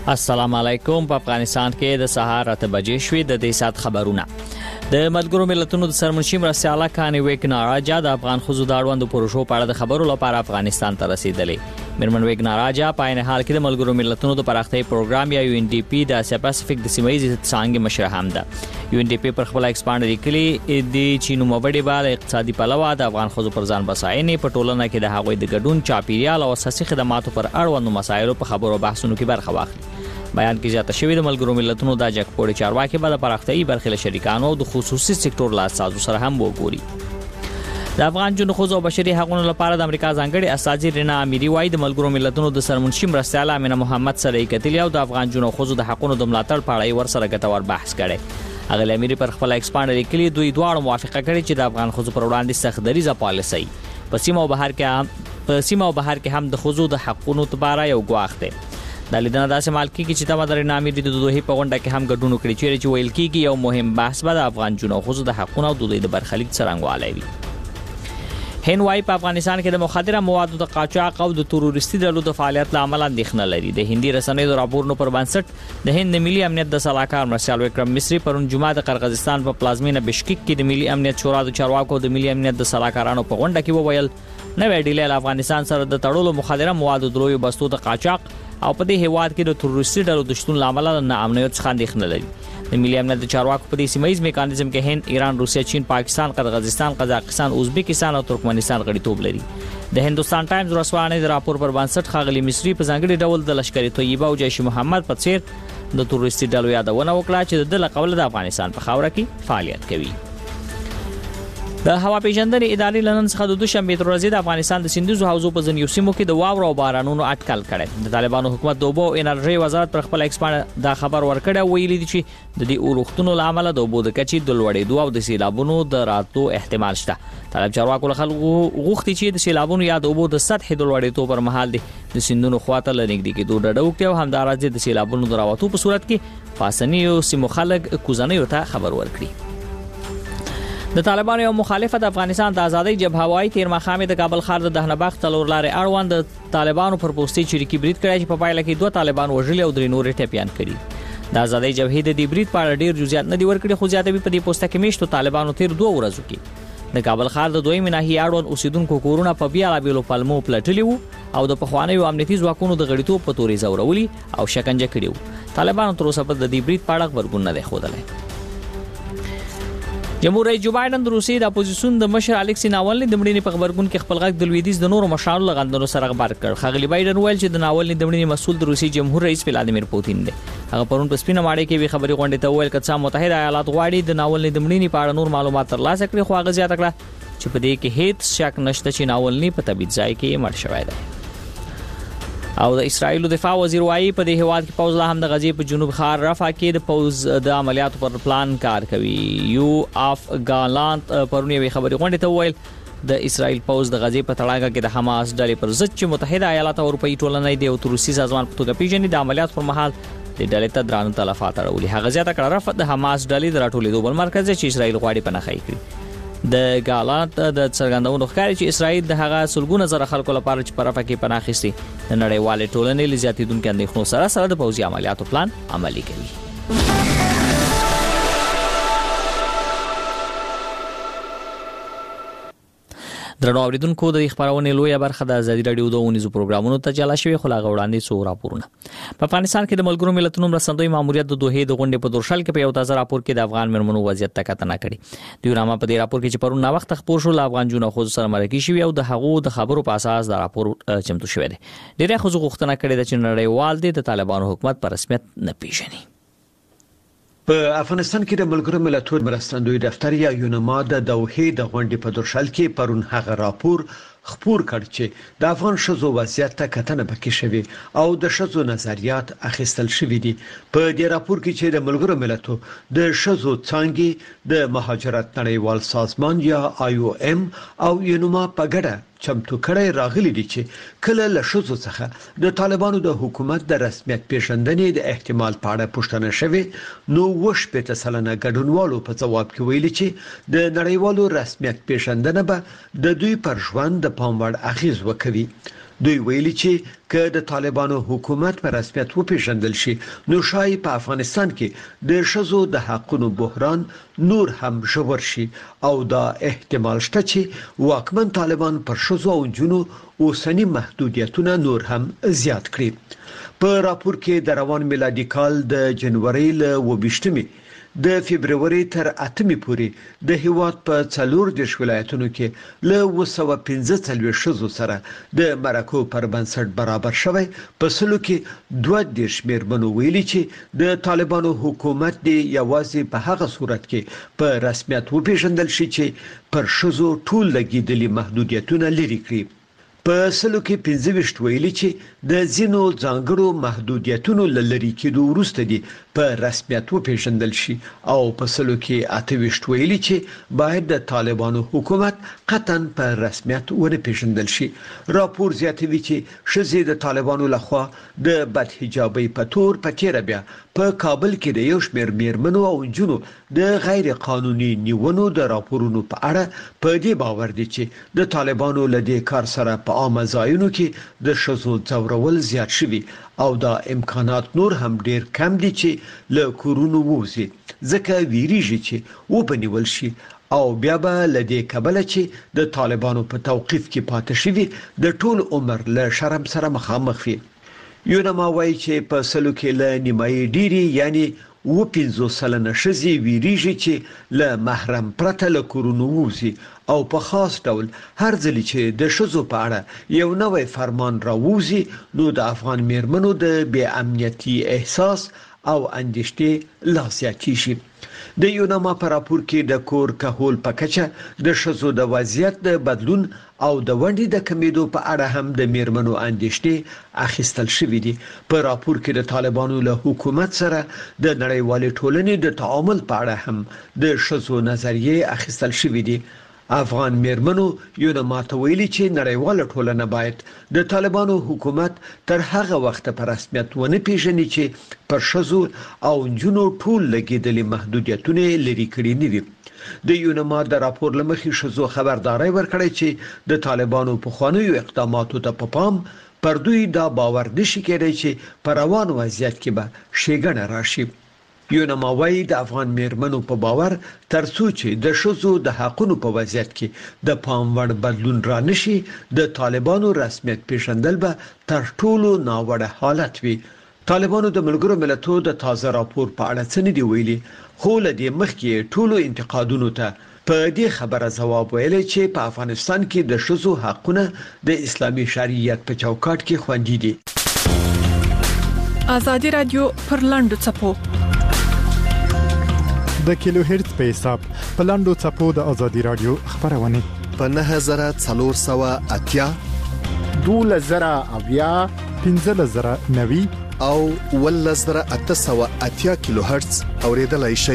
السلام علیکم. په افغانستان کې د سهار 8 بجې شوې د دې سات خبرونه. د ملګرو ملتونو د سرمنشي مرستیاله کاني ویګناراجا د افغان خزو د اړوند پروژو په اړه د خبرو لپاره افغانستان ته رسیدلې. میرمن ویګناراجا په عین حال کې د ملګرو ملتونو د پراختیا پروګرام یا UNDP د اسیا پاسفیک د سیمایي څانګې مشر هم ده. UNDP پر خپل ایکسپاند لیکلي د چینو مبړې باندې اقتصادي پلوه د افغان خزو پر ځان بساینې په ټولنه کې د هغوی د ګډون چاپیریال او اساسي خدماتو پر اړوند مسایلو په خبرو بحثونو کې برخه واخلي. بیان کې زیاته شوې د ملګرو ملتونو د جګپوړي چارواکي به د پراختیايي برخې له شریکانو او د خصوصي سکتور له اساسو سره هم وګوري. د افغان جنو خزو او بشري حقوقو لپاره د امریکا ځانګړي استاذ رینا اميري وايي د ملګرو ملتونو د سرمنشي مرستیاله امینه محمد سره کتلی او د افغان جنو خزو د حقوقو د ملاتړ په اړه ورسره ګټور بحث کړي. هغه اميري پر خپل ایکسپاند لیکلي دوی دواړو موافقه کړې چې د افغان خزو پر وړاندې سخت دریزه پالیسي په سیمه او بهر کې هم د خزو د حقوقو لپاره یو ګواښ دی. د لیدنه داسې مال کېږي چې تمدار نامې د دوه په غونډه کې هم ګډون وکړي چې ویل کېږي یو مهم بحث به د افغان جنو خزو د حقوقو او د برخلیک څرنګوالی وي. هند وايي په افغانستان کې د مخدره موادو د قاچاق او د تروریستي ډلو د فعالیت لامل اندېښنه لري. د هندي رسنیو د راپورونو پر بنسټ د هند ملي امنیت د سلاکار مرشال وکرم مصری پرون جمعه د قرغیزستان په پلازمینه بشکک کې د ملي امنیت شورا د چارواکو د ملي امنیت د سلاکارانو په غونډه کې وویل نوې ډیل افغانستان سره د تړلو مخدره موادو د لوی بستو د قاچاق او په دې هیواد کې د تروریستي ډلو د شتون لامل نه امنیت څخه اندېښنه لري. د ملي امنیت د چارواکو په دې سیمایي میکانیزم کې هند، ایران، روسیه، چین، پاکستان، قرغیزستان، قزاقستان، ازبکستان او ترکمنستان غړیتوب لري. د هندوستان ټایمز ورسوانې د راپور پر بنسټ ښاغلي مصری په ځانګړي ډول د لشکري طیبه او جیش محمد په څیر د تروریستي ډلو یادونه وکړه چې د لقول د افغانستان په خاوره کې فعالیت کوي. د هوا پیژندنې ادارې لنن څخه د دوشنبه تر ورځې د افغانستان د سیندوزو حوزو په ځینو سیمو کې د واورو او بارانونو اټکل کړي. د طالبانو حکومت د اوبو او انرژي وزارت پر خپل ایکسپاند دا خبر ورکړی ویلي دي چې د دې اورښتونو لامل د اوبو د کچې د لوړېدو او د سیلابونو د راتلو احتمال شته. طالب چارواکو له خلکو غوښتي چې د سیلابونو یا د اوبو د سطح د لوړېدو پر مهال د سیندونو خواته لنګدي کې ډډه وکړي او همدارنګه د سیلابونو د راوتو په صورت کې پاسنیو سیمو خلک کوزنیو ته خبر ورکړي. د طالبانو یو مخالف د افغانستان د ازادۍ جبهه وايي تیر مخامې د کابل ښار د دهنبخت تلور لارې اړوند د طالبانو پر پوسټي چریکي برید کړی چې په پایله کې 2 طالبان وژلي او 3 نور ټپيان کړي. د ازادۍ جبهې د دې برید په اړه ډیر جزئیات نه دی ورکړي خو زیاتوي په دې پوسټه کې میشتو طالبانو تیر 2 ورځو کې د کابل ښار د دویمه ناحیه اړوند اوسیدونکو کورونه په بیا لابلو پلمو پلټلي وو او د پخوانیو امنیتي ځواکونو د غړیتوب په توري زورولي او شکنجه کړي وو. طالبانو تر اوسه په دې برید په اړه خبرګون نه دی ښودلی. جمهور رئیس جو بایدن د روسیې د اپوزیسیون د مشر الکسی ناولني د مړینې په خبرګون کې خپل غږ د لویدیز د نورو مشرانو لغندنو سره خبر کړ. ښاغلي بایدن ویل چې د ناولني د مړینې مسؤل د روسیې جمهور رئیس ولادیمیر پوتین دی. هغه پرون په سپینه ماړی کې وی خبري غونډه ته ویل چې متحده ایالات غواړي د ناولني د مړینې په اړه نور معلومات ترلاسه کړي خو هغه زیاته کړه چې په دې کې هیڅ شک نشته چې ناولني په طبيعي ځای کې مړ شوی دی. او د اسرایل دفاع وزیر وايي په دې هواد کې پوز لا هم د غزې په جنوب خار رفح کې د پوز د عملیاتو پر پلان کار کوي. یو اف غالانت پرونی وی خبري غونډه ته ویل د اسرایل پوز د غزې په تړاګه کې د حماس ډلې پر ضد چې متحده ایالات او اروپאי ټولنې د اوتروسي سازمان په توګه پیژني د عملیات پر مهال د ډلې ته درانه تلفات اړولي. هغه زیاته کړه رفح د حماس ډلې د راټولېدو بل مرکز چې اسرایل غواړي په نخای کړي. د غالانت د څرګندونو ښکاري چې اسرائیل د هغه سلګونه زره خلکو لپاره چې پرفه کې پناه اخیستي د نړیوالې ټولنې لزیاتیدونکو اندېښنو سره د پوځي عملیاتو پلان عملي کوي. درنو اوریدونکو د خبرونه لویه برخه د ازادي رادیو د اونیزو پروګرامونو ته جلا شوی خو لا غوړاندې څو راپورونه. په افغانستان کې د ملګرو ملتونو مرستندوی ماموریت د دوه د غونډې په دورشل کې په یو تازه راپور کې د افغان مرمنو وضعیت تکتنه کړي. دیورامه په دې راپور کې چې پرون نا وخت خبر شو افغان جنو خو سره مرکه شوی او د هغو د خبرو په اساس د راپور چمتو شوی دی. ډیره خو غوښتنه کړې د نړیوال د طالبانو حکومت پر رسمیت نه پیژني. په افغانستان کې د ملګرو ملتونو مرستندوی دفتر یا یونما د دوحې د غونډې په دورشل کې پرون هغه راپور خبر کړ چې د افغان شذو وضعیت ته کتنه پکې شوی او د شذو نظریات اخیستل شوی دي. په دې راپور کې چې د ملګرو ملتونو د شذو څانګې د مهاجرت نړیوال سازمان یا IOM او یونما په ګډه چمتو کړی راغلي دي چې کله له شذو څخه د طالبانو د حکومت د رسمیت پیژندنې د احتمال په اړه پوښتنه شوه نو وش په تسلنه ګډونوالو په جواب کې ویلي چې د نړیوالو رسمیت پیژندنه به د دوی پر ژوند د پام وړ اغیز وکوي. دوی ویلي چې که د طالبانو حکومت په رسمیت وپیژندل شي نو شاید په افغانستان کې د ښځو د حقوقو بحران نور هم ژور شي او دا احتمال شته چې واکمن طالبان پر ښځو او نجونو اوسنی محدودیتونه نور هم زیات کړي. په راپور کې د روان میلادي کال د جنوري له 28 د فبرवरी تر 8 پورې د هیواد په 14 ولایتونو کې له 215 ښځو سره د مرکو پر بنسټ برابر شوی. په سلو کې 2 میرمنو ویلي چې د طالبانو حکومت دی یوازې په هغه صورت کې په رسمیت وپیژندل شي چې پر ښځو ټول لګیدلي محدودیتونه لري کړي. په سلو کې 15 ویلي چې د زینو ځانګړو محدودیتونو لری کېدو وروسته دي په رسمیت وپیژندل شي او په سلو کې 28 ویلي چې باید د طالبانو حکومت قطعا په رسمیت ورپیژندل شي. راپور زیاتوي چې ښځې د طالبانو لخوا د بدحجابۍ په تور په تیر بیا په کابل کې د یو شمېر میرمنو او نجونو د غیر قانوني نیونو د راپورونو په اړه په دې باور دي چې د طالبانو له دې کار سره په عامه ځایونو کې د ښځو ځورول زیات شوي او دا امکانات نور هم ډیر کم دي چې له کورونو ووزي ځکه ویریږي چې وبنول شي او بیا به لدې کبله چې د طالبانو په توقيف کې پاتې شوي د ټول عمر له شرم سره مخامخ وي. یونما وایي چې په سلو کې له نیمایي ډیری یعنی 50 سلنه ښځې ویریږي چې له محرم پرته له کورونو ووزي او په خاص ډول هر ځل چې د ښځو په اړه یو نوې فرمان راووزي نو د افغان میرمنو د بې امنیتي احساس او اندېښنې لا زیاتېږي. د یونما په راپور کې د کور کهول په کچه د ښځو د وضعیت د بدلون او د ونډې د کمیدو په اړه هم د میرمنو اندېښنې اخیستل شوې دي. په راپور کې د طالبانو له حکومت سره د نړیوالې ټولنې د تعامل په اړه هم د ښځو نظریې اخیستل شوې دي. افغان میرمنو یونما ته ویلي چې نړیواله ټولنه باید د طالبانو حکومت تر هغه وخت په رسمیت ونه پیژني چې پر ښځو او نجونو ټول لګیدلي محدودیتونه لري کړي نه وي. د یونما د راپور لمخې ښځو خبرداري ورکړې چې د طالبانو په خوانیو اقداماتو ته په پام پر دوی دا باور نشي کېدای چې پر روان وضعیت کې به شیګنه راشي. یونما وایي د افغان میرمنو په باور ترڅو چې د ښځو د حقوقو په وضعیت کې د پام وړ بدلون را نشي د طالبانو رسمیت پیژندل به تر ټولو ناوړه حالت وي. طالبانو د ملګرو ملتونو د تازه راپور په اړه څه نه دی ویلي خو له دې مخکې ټولو انتقادونو ته په دې خبره ځواب ویلي چې په افغانستان کې د ښځو حقونه د اسلامي شریعت په چوکاټ کې خوندي دي. ازادي رادیو پر لاندو چپو د کیلو هرتز په حساب په لاندو چپو د ازادي رادیو خبرونه په 9480 2000 1590 او 1880 کیلو هرتز اوریدلای شئ.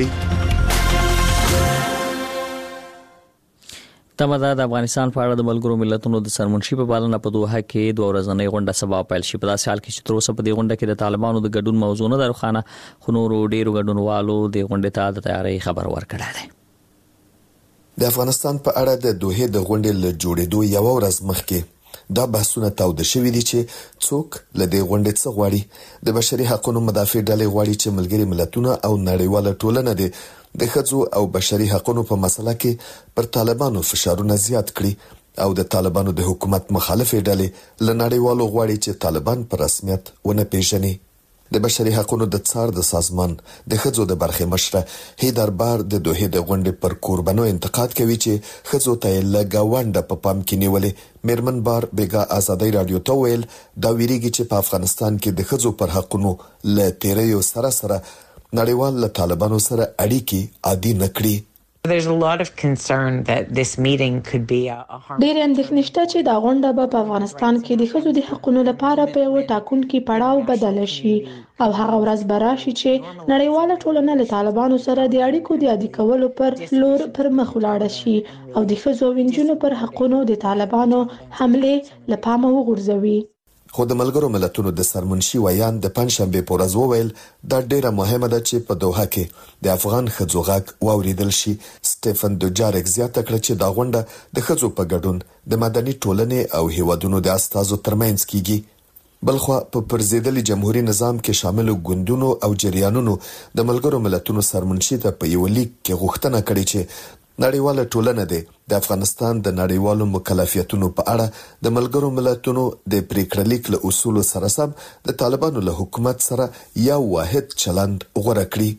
تمدا د افغانستان په اړه د ملګرو ملتونو د سرمنشي په بالنه په دوحه کې 2 ورځنۍ غونډه سبا پیل شي. په داسې حال کې چې تر اوسه په دې غونډه کې د طالبانو د ګډون موضوع نه درخانه خنورو ډیرو ګډونوالو د غونډې ته د تیاری خبر ورکړی دی. د افغانستان په اړه د دوحه د غونډې له جوړېدو یو ورځ مخکې دا بحثونه تاوده شوي دي چې څوک له دې غونډې څخه غواړي د بشري حقوقو مدافع ډلې غواړي چې ملګري ملتونه او نړیواله ټولنه د ښځو او بشري حقوقو په مسله کې پر طالبانو فشارونه زیات کړي او د طالبانو د حکومت مخالفې ډلې له نړیوالو غواړي چې طالبان په رسمیت ونه پیژني. د بشري حقوقو د څار د سازمان د ښځو د برخې مشره هیدر بار د دوحه د غونډې پر قربانو انتقاد کوي چې ښځو ته لګاونډه په پام کې نیولې. میرمن بار بیګا ازادي رادیو ته ویل دا ویریږي چې په افغانستان کې د ښځو پر حقوقو له تیریو سره نړیوال له طالبانو سره اړیکې عادي نکړي. There's a lot of concern that this meeting could be a harm. ډېر اندېښنې شته چې دا غونډه په افغانستان کې د ښځو د حقوقو لپاره په یو ټاکونکي پړاو بدل شي او هغه ورځ به راشي چې نړیواله ټولنه له طالبانو سره د اړیکو د عادي کولو پر لور پر مخ ولاړ شي او د ښځو او نجونو پر حقوقو د طالبانو حمله له پامه وغورځوي. خو د ملګرو ملتونو د سرمنشي ویان د پنځشنبه په ورځ وویل دا ډیره مهمه ده چې په دوحه کې د افغان ښځو غږ واوریدل شي. سټيفن دوجارک زیاته کړه چې دا غونډه د ښځو په ګډون د مدني ټولنې او هیوادونو د استازو ترمنځ کیږي. بلخوا په پرزیدلي جمهوریت نظام کې شامل ګوندونو او جریانونو د ملګرو ملتونو سرمنشي ته په یو لیک کې غوښتنه کړې چې نړیواله ټولنه د افغانستان د نړیوالو مکلفیتونو په اړه د ملګرو ملتونو د پریکړلیک له اصولو سره سم د طالبانو له حکومت سره یو واحد چلند غوړه کړي.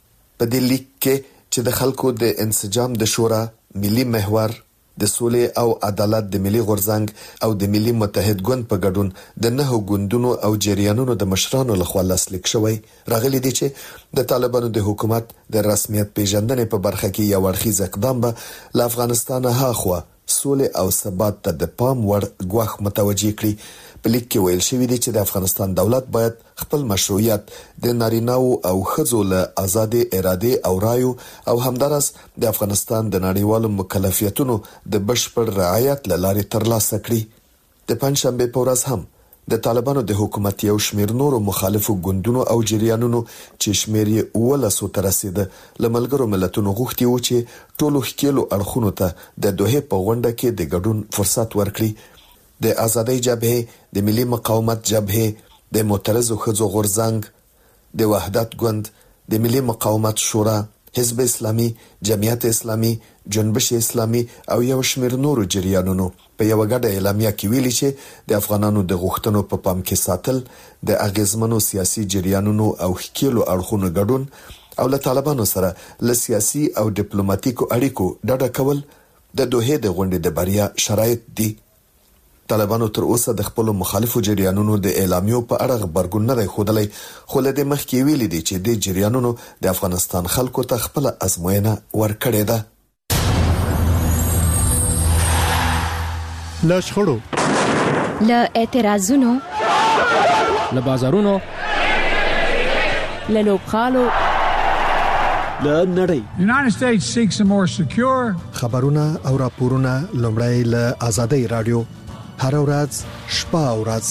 په دې لیک کې چې د خلکو د انسجام د شورا، ملي محور، د سولې او عدالت د ملي غورځنګ او د ملي متحد ګوند په ګډون د 9 ګوندونو او جریانونو د مشرانو لخوا لاسلیک شوی راغلي دي چې د طالبانو د حکومت د رسمیت پیژندنې په برخه کې یو اړخیز اقدام به له افغانستان هاخوا سولې او ثبات ته د پام وړ ګواښ متوجي کړي. په لیک کې ویل شوی دی چې د افغانستان دولت باید خپل مشروعیت د نارینه‌و او ښځو له آزادې اراده او رایو او همدارس د افغانستان د نړیوالو مکلفیتونو د بشپړ رعایت لارې ترلاسه کړي. د پنځشنبه په ورځ هم د طالبانو د حکومت یو شمیر نورو مخالفو ګوندونو او جریانونو چې شمیر یې 19 ته رسیده له ملګرو ملتونو غوښتي و چې ټولو ښکېلو اړخونو ته د دوحه په غونډه کې د ګډون فرصت ورکړي. د آزادۍ جبهه، د ملي مقاومت جبهه، د معترضو ښځو غورځنګ، د وحدت ګوند، د ملي مقاومت شورا، حزب اسلامي، جمعیت اسلامي، جنبش اسلامي او یو شمیر نورو جریانونو په یو غډه اعلامیه کې ویلي چې د افغانانو د غوښتنو په پام کې ساتل، د اغیزمنو سیاسي جریانونو او ښکېلو اړخونو ګډون او له طالبانو سره له سیاسي او ډیپلوماټیکو اړیکو ډډه کول د دوحه د غونډې د بریا شرایط دي. طالبانو تر اوسه د خپل مخالفو جریانونو د اعلامیو په اړه خبرګون نه ښودلی، خو له دې مخکې ویلي دي چې د جریانونو د افغانستان خلکو ته خپل ازموینه ورکړې ده. له شخړو، له اعتراضونو، له بازارونو، له لوبغالو، له نړۍ. United States seeks a more secure خبرونه او راپورونه لومړی له آزادۍ رادیو هر ورځ شپه او ورځ.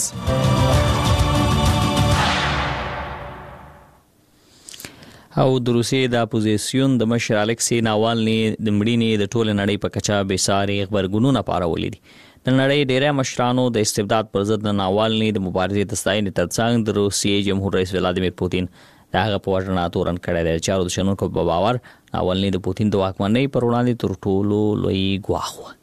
او د روسیې د اپوزیسیون د مشر الکسی ناوالني د مړینې د ټول نړۍ په کچا بېساري خبرګونونه پارولې دي. د نړۍ ډېری مشرانو د استبداد پر ضد د ناوالني د مبارزې د ستاینې ترڅنګ د روسیې جمهور رئیس ولادیمیر پوتین دغه په وژنه تورن کړی دی. چارو د شنونکو په باور ناوالني د پوتین د واکمنۍ پر وړاندې تر ټولو لوی ګواښ و.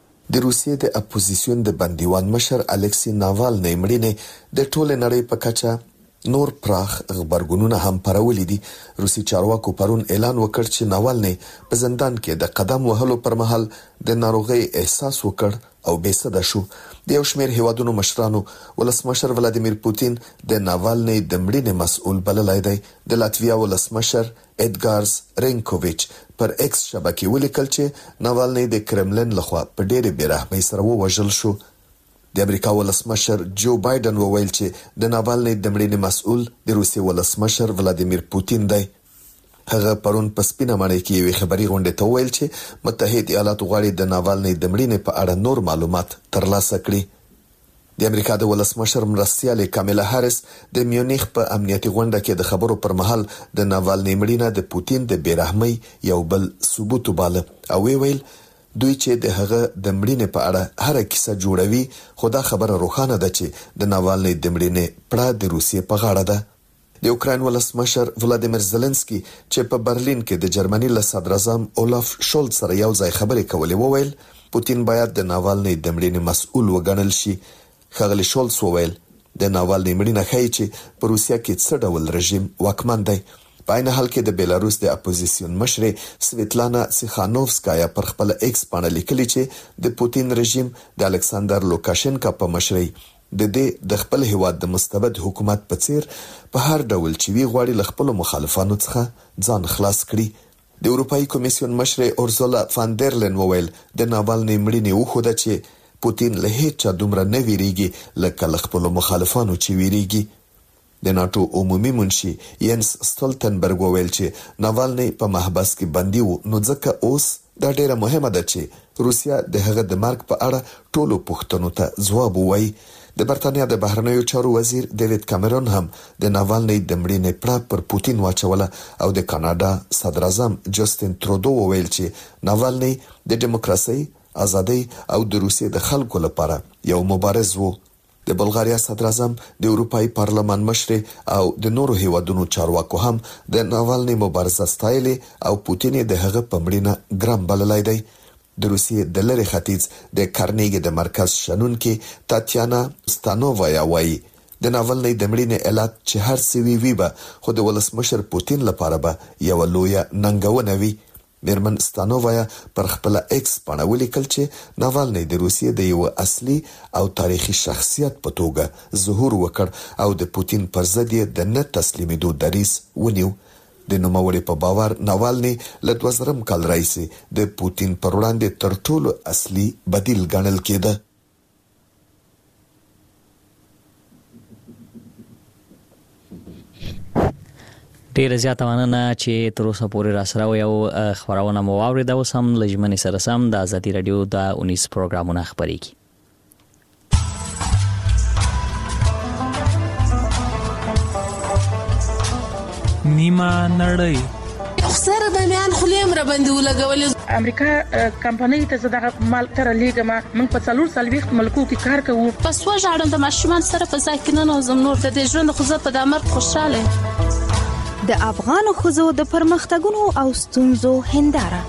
د روسیې د اپوزیسیون د بندیوان مشر الکسی ناوالني مړینې د ټول نړۍ په کچا نور پراخ خبرګونونه هم پرولې دي. روسي چارواکو پرون اعلان وکړ چې ناوالني په زندان کې د قدم وهلو پر مهال د ناروغۍ احساس وکړ او بېسده شو. د یو شمېر هیوادونو مشرانو ولسمشر ولادیمیر پوتین د ناوالني د مړینې مسؤل بللی دی. د لاتویا ولسمشر اډګارز رینکوویچ پر ایکس شبکې ولیکل چې ناوالني د کرملن لخوا په ډېرې بېرحمۍ سره ووژل شو. د امریکا ولسمشر جو بایدن وویل چې د ناوالني د مړینې مسؤل د روسي ولسمشر ولادیمیر پوتین دی. هغه پرون په سپینه ماڼۍ کې یوې خبري غونډې ته ویل چې متحده ایالات غواړي د ناوالني د مړینې په اړه نور معلومات ترلاسه کړي. د امریکا د ولسمشر مرستیال کامیلا هاریس د میونخ په امنیتي غونډه کې د خبرو پر مهال د ناوالني مړینه د پوتین د بیرحمۍ یو بل ثبوت وباله او ویل دوی چې د هغه د مړینې په اړه هر کیسه جوړوي، خو دا خبره روښانه ده چې د ناوالني د مړینې پړه د روسیې په غاړه ده. د اوکراین ولسمشر ولادیمیر زيلنسکي چې په برلین کې د جرمني له صدر اعظم اولاف شولز سره یو ځای خبرې کولې وویل پوتین باید د ناوالني د مړینې مسؤل وګڼل شي. ښاغلی شولز وویل د ناوالني مړینه ښایي چې په روسیا کې څه ډول رژیم واکمن دی. په عین حال کې د بیلاروس د اپوزیسیون مشرې سویتلانا سیخانوفسکایا پر خپل ایکس باندې لیکلي چې د پوتین رژیم د الکساندر لوکاشنکا په مشرۍ د خپل هیواد د مستبد حکومت په څیر په هر ډول چې وی غواړي له خپل مخالفانو څخه ځان خلاص کړي. د اروپאי کمیسیون مشرې اورزولا فان در لین وویل د ناوالني مړینې وخوده چې پوتین له هیڅ دومره نه ویریږي لکه له خپل مخالفانو چې ویریږي. د ناتو عمومي منشي ینس ستولتنبرګ وویل چې ناوالني په محبس کې بندي و، نو ځکه اوس دا ډیره مهمه ده چې روسیا د هغه د مرګ په اړه ټولو پوښتنو ته ځواب ووایي. د برتانیا د بهرنیو چارو وزیر ډیوډ کامرون هم د ناوالني د مړینې پړه پر پوتین واچوله او د کاناډا صدر اعظم جسټین ترودو وویل چې ناوالني د دیموکراسي، ازادي او د روسیې د خلکو لپاره یو مبارز وو. د بلغاریا صدر اعظم، د اروپای پارلمان مشر او د نورو هیوادونو چارواکو هم د ناوالني مبارزه ستایلې او پوتین د هغه په مړینه ګرام بللای دی. د روسیې د لری ختیځ د کارنیګي د مرکز شنونکي تاتیانا ستانووایا وایي د ناولني د مړینې علت چې هر څه وی به خو د ولسمشر پوتین لپاره به یو لویه ننګونه وي. میرمن ستانووایا پر خپل ایکس باندې ولیکل چې ناولني د روسیې د یو اصلي او تاریخي شخصیت په توګه ظهور وکړ او د پوتین پر ضد د نه تسلیمېدو دریځ ونیو. د نوموړي په باور ناوالني له 2000 کال راهیسې د پوتین پر وړاندې تر ټولو اصلي بدیل ګڼل کېده. ډیره زیاته مننه چې تر اوسه پورې را سره یو خبرونه مو واوریده. اوس هم لجمنې سره سم د ازادي رادیو د 19 پروګرامونه خبرېږي. نیمه نړۍ خسر د میان خلیم را باندې ولګول. امریکا کمپنۍ ته زړه مال تر لیګما موږ په 440 ملکو کې کار کوو. پس وژاړم د ماشومان سره په ځای کې نه نوزم نور د ژوند خو په دمر خوشاله. د افغان خزو د پرمختګونو او ستونزو هنداره.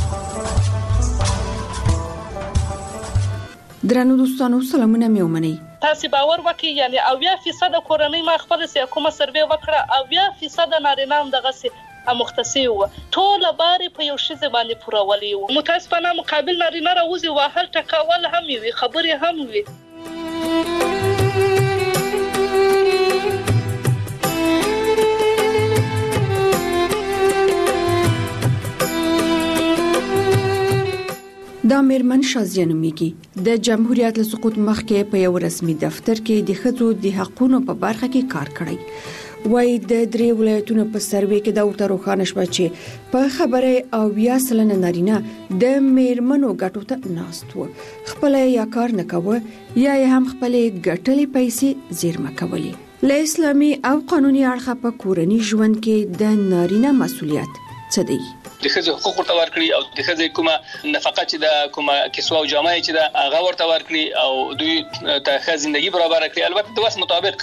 درنو دوستانو سلامونه مې ومنئ. تاسو باور وکړئ یعنی 80% کورنۍ ما خپل سي کومه سروې وکړه 80% نارینه هم دغه سي مختصي و ټول باري په یو شی باندې پورولي و. متاسفانه مقابل نارینه راوځي وهل ټکاول هم وي خبري هم وي. دا میرمن شازیه نومیږي. د جمهوریت له سقوط مخکې په یو رسمي دفتر کې د ښځو د حقوقو په برخه کې کار کړی. وای د درې ولایتونو په سروې کې دا ورته روښانه شو چې په خبره او یا سلنه نارینه د میرمنو ګټو ته ناست و. خپل یا کار نه کوي یا هم خپل ګټلې پیسې زیرمه کوي. له اسلامي او قانوني اړخه په کورنی ژوند کې د نارینه مسولیت څه دی؟ د ښځو حقوق ورته ورکړي او د ښځې کومه نفقه چې د کومه کسوه او جامه چې د هغه ورته ورکړي او دوی ته ښه ژوندۍ برابر کړي البته د وس مطابق.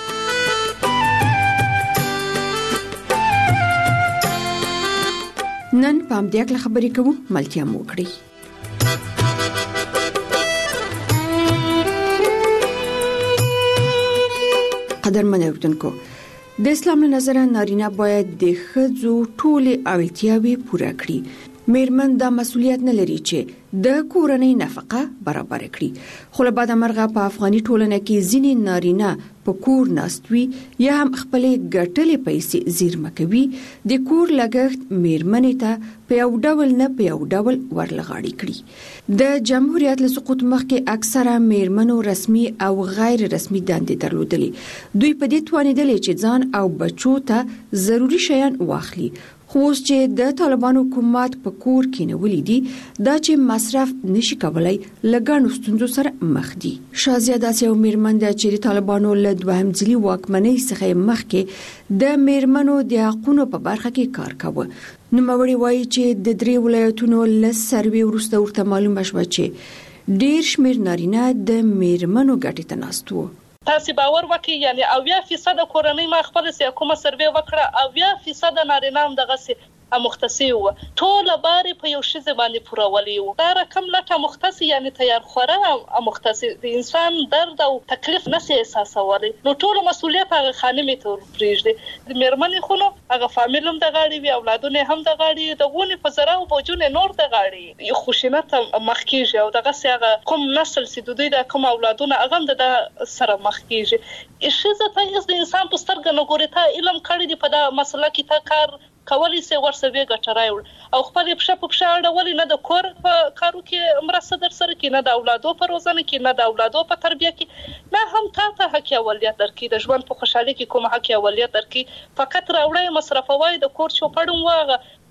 نن پام دې کله خبرې کوو ملتیا مو کړی. قدرمن اوریدونکو د اسلام له نظره نارینه باید د ښځو ټولې اړتیاوې پوره کړي. میرمن دا مسولیت نه لري چې د کورنۍ نفقه برابر کړي. خو له بعد مرغه په افغاني ټولنه کې ځینې نارینه په کور ناستوي یا هم خپل ګټلې پیسې زیرمه کوي. د کور لګښت میرمنې ته په یو ډول نه په یو ډول ورلغاړي کړي. د جمهوریت له سقوط مخکې اکثره میرمنو رسمي او غیر رسمي دندې درلودلې. دوی په دې توانیدلې چې ځان او بچو ته ضروري شیان واخلي. خو اوس چې د طالبانو حکومت په کور کې نیولې دي دا چې مصرف نشي کولای لګانو ستونزو سره مخ دي. شازیه داسې یو میرمن ده چې د طالبانو له دوهم ځلي واکمنۍ څخه مخکې د میرمنو د حقوقو په برخه کې کار کاوه. نوموړي وایي چې د درې ولایتونو له سروې وروسته ورته معلومه شوه چې ډېر شمېر نارینه د میرمنو ګټې ته ناست وو. تاسو باور وکړئ یعنی 80% کورنۍ ما خپل سي کومه سروې وکړه 80% نارینه هم دغه سي مختصي و ټول باري په یو شی باندې پورولي و. دا رقم لټه مختصي یعنی تیار خوره مختصي د انسان درد او تکلیف نشي احساسولي. نو ټول مسولیت هغه خانمې ته ورپریږدي. د میرمنې خو نو هغه فامیلم د غاړي وي اولادونه هم د غاړي د غونې په زرا او بوجونه نور د غاړي یو خوشینت مخکیږي او دغه سیغه کوم نسل سي دوی د کوم اولادونه هغه د سره مخکیږي. اشه ته د انسان په سترګه نه ګوري ته علم کړی دی په دا مسله کې تا کار کولی سي ورسوي ګټرای او خپل په پښه اړولې نه د کور په کارو کې مرسته در سره کې نه د اولادو په روزنه کې نه د اولادو په تربیه کې نه هم ته حق اولیا درکې د ژوند په خوشحالي کې کوم حق اولیا درکې فقط راوړې مصرفوي د کور چوپړم واغه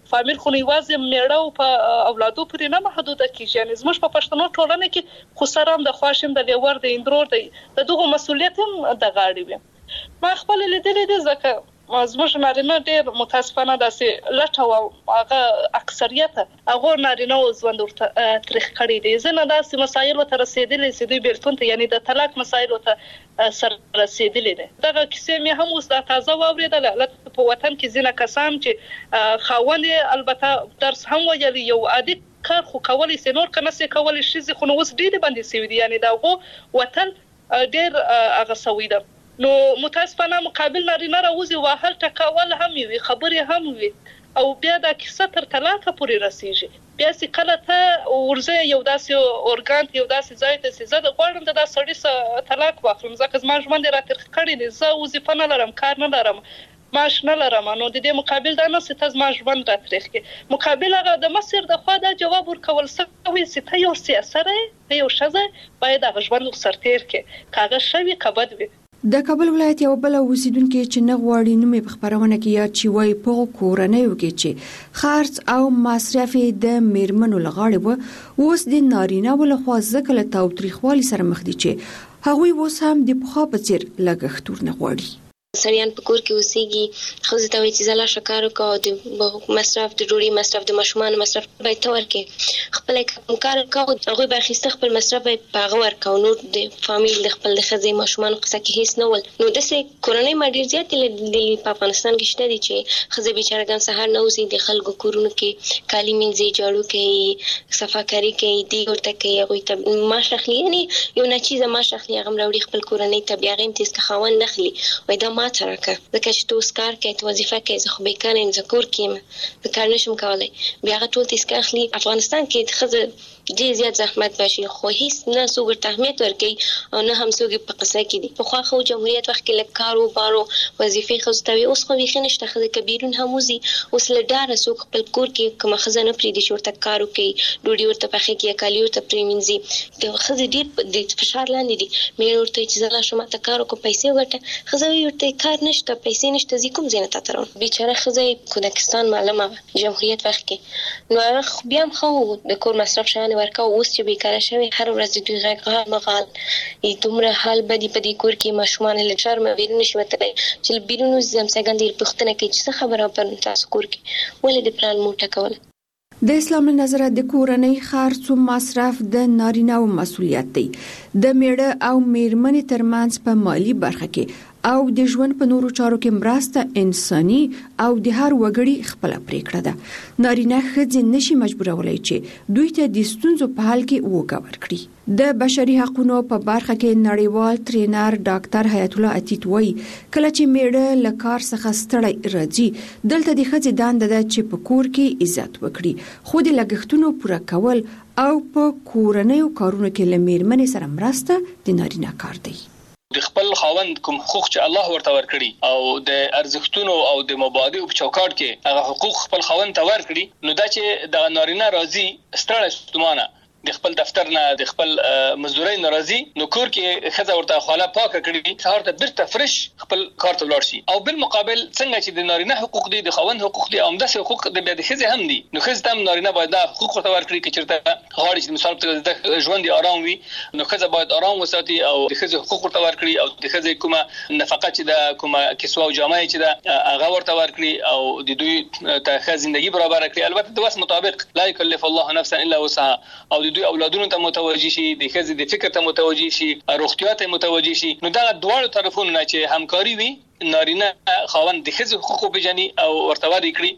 فامیل خو یوازې میړه او په اولادو پورې نه محدوده کیږي. یعنی زموږ په پښتنو ټولنه کې خو سره هم د خواشم د لیور د اندرور د دغه مسولیت هم د غاړي وي. ما خپل لیدلې دي ځکه زموږ نارینه ډېر متاسفانه داسې لټه او هغه اکثریت هغه نارینه او ژوند ورته تاریخ کړی دي. زنه داسې مسایل ته رسیدلې چې دوی بیرتون ته یعنی د طلاق مسایل ته سره رسیدلې دي. دغه کیسې مې هم اوس تازه واوریدل په وطن کې ځینې کسان چې خاوند البته درس هم ویلي یو عادي کار خو کولی سي نور کنه سي کولی شي خو نو اوس ډېر باندې سوي دي. یعنی دغه وطن ډېر هغه سوي ده. نو متاسفانه مقابل نارینه راوځي وهل ټکاول هم وي خبرې هم وي او بیا د کیسه تر طلاق پورې رسیږي. بیا چې کله ته ورځي یو داسې اورګان یو داسې ځای ته چې زه د غواړم د سړی طلاق واخلم ځکه زما ژوند را تر کړی دی زه وظیفه نه لرم کار نه لرم معاش نه لرم. نو د دې مقابل دا نه چې ته زما ژوند را تاریخ کې مقابل هغه د مصر د خوا دا جواب ورکول سوي چې ته یو سیاسره ته یو شزه باید هغه ژوند سرتیر کې کاغه شوی کبد وي. د کابل ولایت یو بل اوسیدونکو چې نه غواړي نومې په خبرونه کې یا چې وای په کورنۍ کې چې خرڅ او مصرف د میرمنو لغاړي وو اوس د نارینه ولخوا ځکه له تاوتریخوالي سره مخ دي چې هغوی اوس هم د پخوا په څیر لګښتونه غواړي. سړیان په کور کې اوسېږي خو زه ته وایي چې زه لا شکار وکړو د مصرف د ډوډۍ مصرف د ماشومانو مصرف باید ته ورکړې خپل کوم کار وکړو هغوی به اخیسته خپل مصرف به په هغه ورکړو نور د فامیل د خپل د ښځې ماشومانو قصه کې هیڅ نه ول. نو داسې کورنۍ ما ډېر زیاتې لیدلي په افغانستان کې شته دي چې ښځې بیچارهګان سهار نه وځي د خلکو کورونو کې کالي مینځي جاړو کوي صفاکاري کوي دیګ ورته کوي هغوی ته معاش اخلي یعنی یو ناچیزه معاش اخلي هغه هم راوړي خپل کورنۍ ته بیا هغه هم تیز که خاوند نه اخلي وایي دا ما ته راکړه ځکه چې ته اوس کار کوې ته وظیفه کوې زه خو بیکاره یم زه کور کې یم زه کار نشم کولی بیا هغه ټول تیز که اخلي. افغانستان کې ښځه ډېر زیات زحمت باشي خو هیڅ نه څوک ورته اهمیت ورکوي او نه هم څوک په قصه کې دي. پخوا خو جمهوریت وخت کې لږ کار و بار و وظیفې ښځو ته وي اوس خو بیخي نشته ښځې که بیرون هم وځي اوس له ډاره څوک خپل کور کې کومه ښځه نه پرېږدي چې ورته کار وکړي ډوډۍ ورته پخې کړي یا کالي ورته پرېمینځي. د ښځې ډېر د فشار لاندې دي مېړه ورته وایي چې زه لا شم ته کار وکړم پیسې وګټه ښځه وایي ورته کار نشته پیسې نشته زه کوم ځای نه تاته راوړم. بیچاره ښځه یې کودکستان معلمه وه جمهوریت وخت کې نو هغه بیا هم ښه د کور مصرف شیان یې ورکوه. اوس چې بیکاره شوې هر ورځ دوی غږ مغال دومره حال بدي په دې کور کې ماشومان له شرمه بیرون نشي وتلی چې بیرون وځي همسایګان دې پوښتنه کوي چې څه خبره په تاسو کور کې ولې د پلان موټه کول. د اسلام نظره د کورنۍ خرڅ او مصرف د نارینه او مسولیت دی د میړه او میرمنې ترمنځ په مالی برخه کې او د ژوند په نورو چارو کې مرسته انساني او د هر وګړي خپل پریکړه ده. نارینه ښځې نشي مجبورولای چې دوی ته د ستونزو په حل کې وګور کړي. د بشري حقوقو په برخه کې نړیوال ټرینر ډاکټر حیات الله عتیق وایي کله چې میړه له کار څخه ستړی راځي دلته د ښځې دنده ده چې په کور کې عزت وکړي خو د لګښتونو پوره کول او په کورنیو کارونو کې له میرمنې سره مرسته د نارینه کار دی. د خپل خاوند کوم حقوق چې الله ورته ورکړي او د ارزښتونو او د مبادئ په چوکاټ کې هغه حقوق خپل خاوند ته ورکړي نو دا چې د نارینه راځي ستړی ستومانه د خپل دفتر نه د خپل مزدوري ناراضي نو کور کې خزه ورته خاله پاکه کړي سهار ته بیرته فرش خپل کار ته ولاړ شي. او بالمقابل څنګه چې د نارینه حقوق دي د خاوند حقوق دي او همداسې حقوق د بیا د خزه هم دي نو خزه هم نارینه باید دا حقوق ورته ورکړي چې چېرته غواړي چې مثال ته ژوند آرام وي نو خزه باید آرام وساتي او د خزه حقوق ورته ورکړي او د خزه کومه نفقه چې د کومه کسوه او جامه چې د هغه ورته ورکړي او د دوی ته ښه ژوندۍ برابر کړي البته د وس مطابق لا يكلف الله نفسا الا وسعها او د دوی اولادونو ته متوجي شي د خزې د فکر ته متوجي شي روغتیا ته متوجي شي نو دا دواړو طرفونو نه چې همکاري وي نارینه خاوند د خزې حقوق پیژني او ورته ورکړي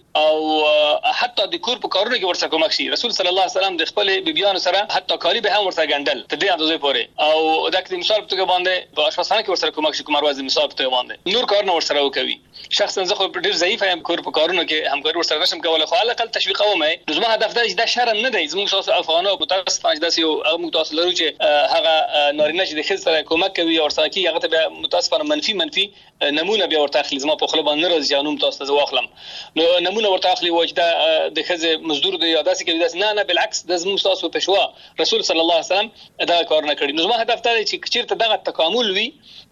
او حتی د کور په کارونو کې ورسره کومک شي. رسول صلی الله علیه وسلم د خپل بیبيانو سره حتی کالی به هم ورسره ګندل ته دې اندازې پورې او دا کې مثال په توګه باندې په اشخاصانه کې ورسره کومک شي کوم ورځ مثال په توګه باندې نور کارونه ورسره وکوي. شخصا زه خو ډیر ضعیف یم کور په کارونو کې همکاري ورسره نشم کولای خو علي اقل تشویق کوم نو زما هدف دا چې دا شرم نه دی زموږ تاسو افغانو په تاسو باندې داسې یو متواصل لرو چې هغه نارینه چې د خزې سره کومک کوي او سره کې هغه ته متاسفانه منفي نمونه بیا ورته اخلي زما په خپل باندې راځي انوم تاسو ته واخلم نو نمونه ورته اخلي وجدا د خزې مزدور دی یاداسي کوي داس نه بالعکس د زموږ تاسو پښوا رسول صلی الله علیه وسلم دا کار نه کړی. نو زما هدف دا دی چې چیرته دغه تکامل وي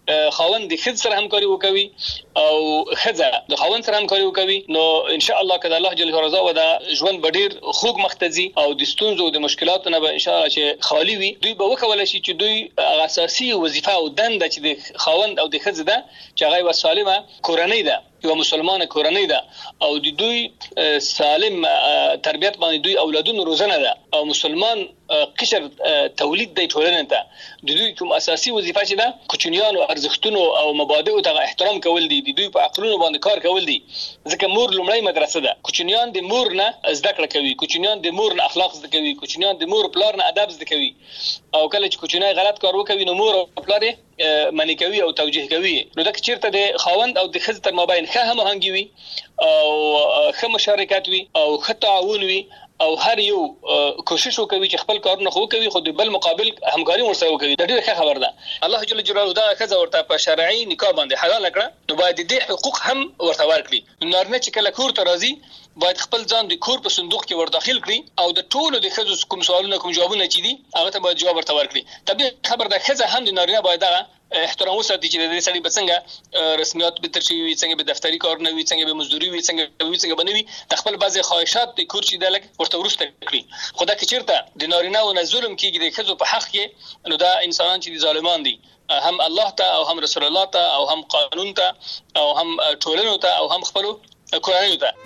خاوند د خځ سره همکاري وکوي او خځه د خاوند سره همکاري وکوي نو ان شاء الله کله الله جل رضا و د ژوند بډیر خوږ مختزي او د ستونزو او د مشکلاتو نه به ان شاء الله چې خالی وي دوی به وکول شي چې دوی اساسي وظیفه او دنده چې د خاوند او د خځه ده چې هغه وسالمه کورنۍ ده یو مسلمانه کورنۍ ده او د دوی سالم تربیت باندې دوی اولادونو روزنه ده او مسلمان قشر تولید دی ټولنه ته د دوی کوم اساسي وظیفه چې ده کوچنیانو ارزښتونو او مبادئو ته احترام کول دي د دوی په عقلونو باندې کار کول دي ځکه مور لومړی مدرسه ده کوچنیان د مور نه زده کړه کوي کوچنیان د مور نه اخلاق زده کوي کوچنیان د مور پلار نه ادب زده کوي او کله چې کوچنی غلط کار وکوي نو مور او پلار منی کوي او توجیه کوي نو دا چیرته د خاوند او د ښځې تر مابین ښه هماهنګي وي او ښه مشارکت وي او ښه تعاون وي او هر یو کوشش وکوي چې خپل کارونه خو کوي خو د بل مقابل همکاري ورسره وکوي دا ډیره ښه خبر ده الله جل جلاله دا ښځه ورته په شرعي نکاح باندې حلال کړه نو باید دې حقوق هم ورته ورکړي نارینه چې کله کور ته راځي باید خپل ځان د کور په صندوق کې ور داخل کړي او د ټولو د ښځو کوم سوالونه کوم جوابونه چې دي هغه ته باید جواب ورته ورکړي طبيعي خبر ده ښځه هم د نارینه باید احترام وساتي چې د سړي په څنګه رسمیات به ترشي وي څنګه به دفتری کارونه وي څنګه به مزدوري وي څنګه بنوي د خپل بعضي خواهشات د کور چې د لګ ورته ورسته کړی خدا کې چیرته د نارینه او ظلم کېږي د ښځو په حق کې نو دا انسانان چې ظالمان دي هم الله ته او هم رسول الله ته او هم قانون ته او هم ټولنو ته او هم خپل کورنۍ ته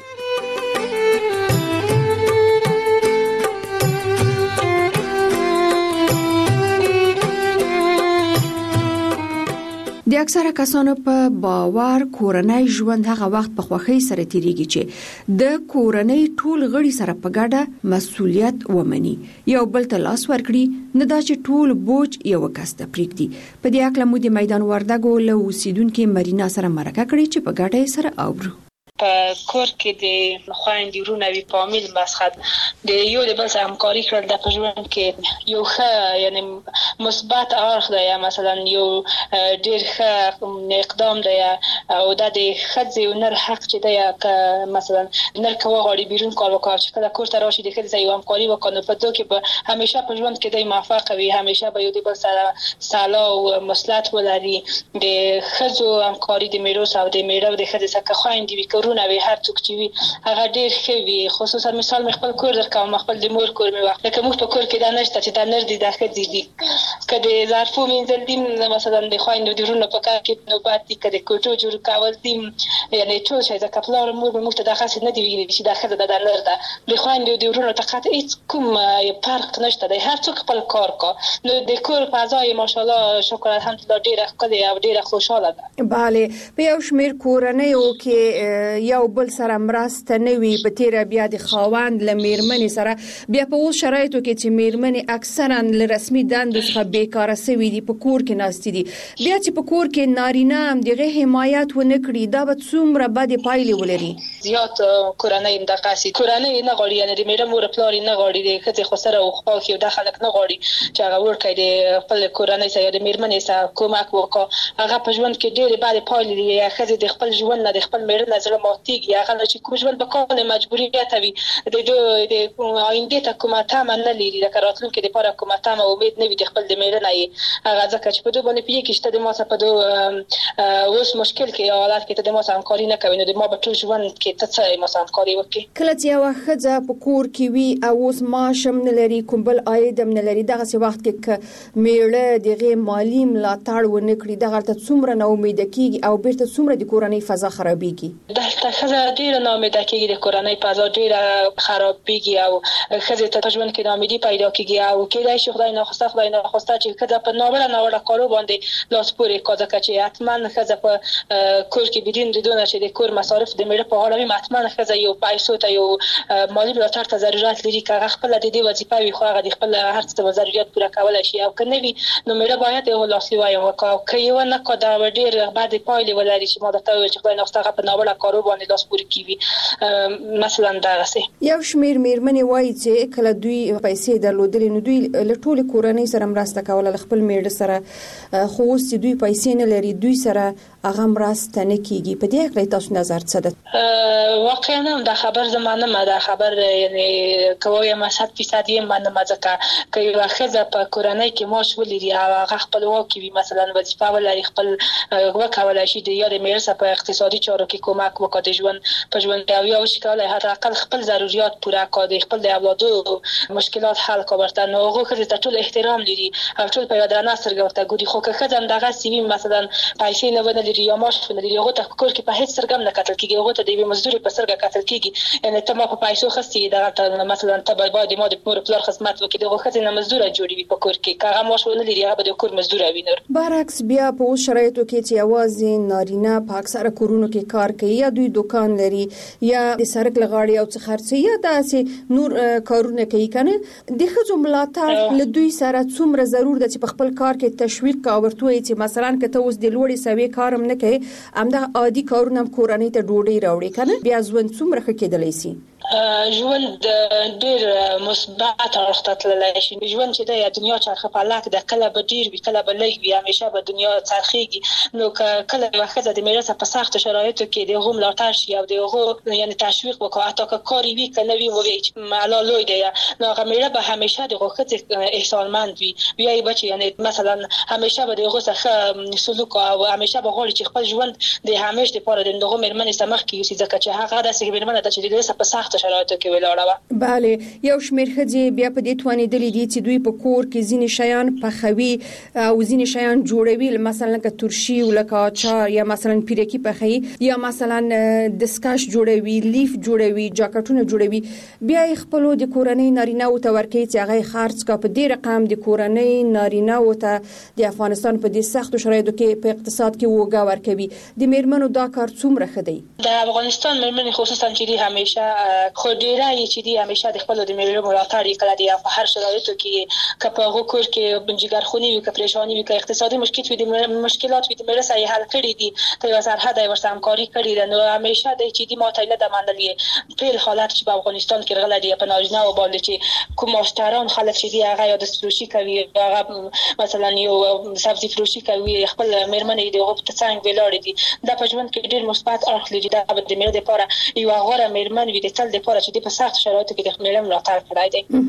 د اکثره کسانو په باور کورنۍ ژوند هغه وخت په خوښۍ سره تیریږي چې د کورنۍ ټول غړي سره په ګډه مسؤلیت ومني یو بل ته لاس ورکړي نه دا چې ټول بوج یو کس ته پریږدي په دې اړه مو د میدان وردګو له اوسیدونکو مرینا سره مرکه کړې چې په ګډه سره اورو په کور کې د خويندې ورونه وی فامیل مسخد د یو د بل سره همکاري کول د پژوند کې یو ښه یعنی مثبت اړخ دی مثلا یو ډیر ښه اقدام دی او د خځې نر حق چې دی مثلا نر کوه غړي بیرون کار وکړي چې کله کور ته راشي د خځې یو همکاري وکړي په دوه کې به همیشه پژوند کې دی موفق وي همیشه به یو د بل سره صلاح او مصلحت ولري د خځو همکاري د میراث او د میراث د خځې سره خويندې وي ورونه وي هر څوک چې وي هغه ډیر ښه وي خصوصا مثال مې خپل کور درکوم خپل د مور کور مې وخت لکه موږ په کور کې دا نشته چې دا نر دي دا ښځې دي کله ظرفو منځل دي مثلا د خويندو د ورونو په کار کې نوبات دي کله کوټو جوړ کول دي یعنی ټول شي دا کپلار مور موږ ته دا خاص نه دی ویلي چې دا ښځه د نر ده د خويندو د ورونو ته قطعي کوم فرق نشته دی هر څوک خپل کار کا نو د کور فضای ماشاءالله شکر الحمدلله ډیره ښکلې او ډیره خوشاله ده bale په یو شمیر کورنۍ کې یو بل سره مرسته نه وي په تیر بیا د خاوند لمیرمنې سره بیا په اوس شرایطو کې چې میرمنې اکثرا ل رسمي دندو څخه بیکاره سوي دي په کور کې ناست دي بیا چې په کور کې نارینه هم دغه حمایت ونه کړي دا به څومره بد پایلې ولري زیات کورنۍ د قاصي کورنۍ نه غوړي یعنی د میرمن مور پلار نه غوړي د خځې خو سره او خو کې د خلک نه غوړي چې هغه ورکړي د خپل کورنۍ سره د میرمنې سره کومک وکړي هغه په ژوند کې ډېر بد پایلې لري خځې د خپل ژوند نه د خپل میرمن سره ماتيږي هغه چې کوم ژوند په کول مجبوریت وي د آینده ته کومه تمه نه لري د راتلونکي لپاره کومه تمه امید نه وي د خپل د میرمن هغه ځکه چې په دوه باندې پیږي چې د ما سره په دوه اوس مشکل کې حالت کې ته د ما سره همکاري نه کوي نو د ما په ټول ژوند کې ته څه ما سره همکاري وکړي کله چې یو ښځه په کور کې وي او اوس معاشم نه لري کوم بل عاید هم نه لري دغه وخت کې میړه دغه مالی ملاتړ ونه کړي دغه ته څومره نه امید کیږي او بیرته څومره د کورنۍ فضا خرابېږي دلته خزه ډیره ناامیده کېږي د کورنۍ فضا ډیره خرابېږي او خزه ته ژوند کې ناامیدي پیدا کېږي او کېدای شي خدای نه خواسته چې خزه په ناوړه کارو باندې لاس پورې کوي چې حتما خزه په کور کې بدین د دونه چې د کور مصارف د میړه په اړه حتما خزه یو پیسو ته یو مالی ملاتړ ته ضرورت لري چې هغه خپل د دې وظیفه وي خو هغه د خپل هر څه ضرورت پوره کولای شي او کنه وي نو میړه باید یو لاسي وای وکاو کوي نه کودا ډیر بعد پایلې ولري چې ما د ته چې خدای نه خواسته په ناوړه کارو باندې لاس پورې کیږي مثلا دغه څه یو شمیر میرمنې وایي چې کله دوی پیسې درلودلې نو دوی له ټول کورنۍ سره مرسته کوله خپل میړه سره خو اوس دوی پیسې نه لري دوی سره هغه مرسته نه کیږي. په دې اړه تاسو نظر څه ده؟ واقعا دا خبر زمانه ما دا خبر یعنی کوی ما 100% یې منم ځکه کوي واخذ په کورنۍ کې معاش ولري او هغه خپل واکوي مثلا وظیفه ولري خپل وکولای شي د یاد میرسه په اقتصادي چارو کې کومک وکړي د ژوند په ژوند او یو شکل حتی اقل خپل ضرورت پوره کړي خپل د اولادو مشکلات حل کړي نو هغه خزه ټول احترام لري او ټول په یادانه سره ورته ګوري خو که خزم دغه سیوی مثلا پیسې نه ولري یا معاش نه لري هغه ته کور کې په هیڅ سرګم نه کتل کیږي هغه ته د مزدوري په سرګه کتل کیږي یعنی ته ما په پیسو خسي دغه مثلا ته باید ما د پور پلار خدمت وکړي دغه خزه مزدور جوړوي په کور کې کاغه معاش نه لري هغه د کور مزدور وینر. برعکس بیا په شرایطو کې چې आवाज نارینه په اکثره کورونو کې کار کوي یا دوی دکان لري یا د سرک لغاړي او څه خرڅي یا داسې نور کارونه کوي کنه د خځو ملاتړ له دوی سره څومره ضرور ده چې په خپل کار کې تشویق او ورته چې مثلا کته اوس د لوړې سوي کارم نه کوي همدا عادي کارونه کورنۍ ته ډوډۍ راوړي کنه بیا ژوند څومره ښه کېدلی شي. ژوند ډیر مثبت اړخ تللی شي ژوند چې د دنیا چرخه په لاک د کله به ډیر وی کله به لږ وي همیشه به دنیا چرخيږي نو کله وخت د میراث په سخت شرایطو کې د غوم لاټر شي او دغه یعنی تشویق وکړه حتی که کاری وی کنه وی وی معلا لوی دی نو هغه میره به همیشه د غوخت احسانمند وي بیا بچي یعنی مثلا همیشه به دغه څخه سلوک او همیشه به غوړي چې خپل ژوند د همیشه لپاره د دغه مرمنې سمخ کیږي ځکه چې هغه د سګ مرمنه د چې د په سخت شرایطو کې ولاړه. بله یو شمېر ښځې بیا په دې توانېدلې دي چې دوی په کور کې ځینې شیان پخوي او ځینې شیان جوړوي مثلا لکه ترشي او لکه اچار یا مثلا پیرکی پخوي یا مثلا دسکاش جوړوي لیف جوړوي جاکټونه جوړوي بیا خپل د کورنۍ نارینه او تورکې چې هغه خرڅ کا په دې رقم د کورنۍ نارینه او ته د افغانستان په دې سخت شرایطو کې په اقتصاد کې وګا ورکوي د میرمنو دا کار څومره خدي د افغانستان میرمنې خصوصا چې همیشه خو ډیره چې دی همیشه د خپل د میرمنو ملاتړ کړی دی په هر شرایطو کې کپه کور کې بنجګرخونی وي که پریشانی وي که اقتصادي مشکلات وي د میرسه یې حل کړی دي ته یو سرحد ورسره همکاري کړی ده نو همیشه د چې دی ماته نه د منلې ټول حالات چې په افغانستان کې غلا دي په ناجنه او باندې چې کوم مشتران خلک چې دی هغه یا د فروشي کوي هغه مثلا یو سبزی فروشي کوي خپل میرمنې د غوښت څنګه ولاړ دي د په ژوند کې ډیر مثبت اړخ لري دا د میرمنې لپاره یو غوړه میرمن وي د تل لپاره چې په سخت شرایطو کې د میرمنو ملاتړ کړی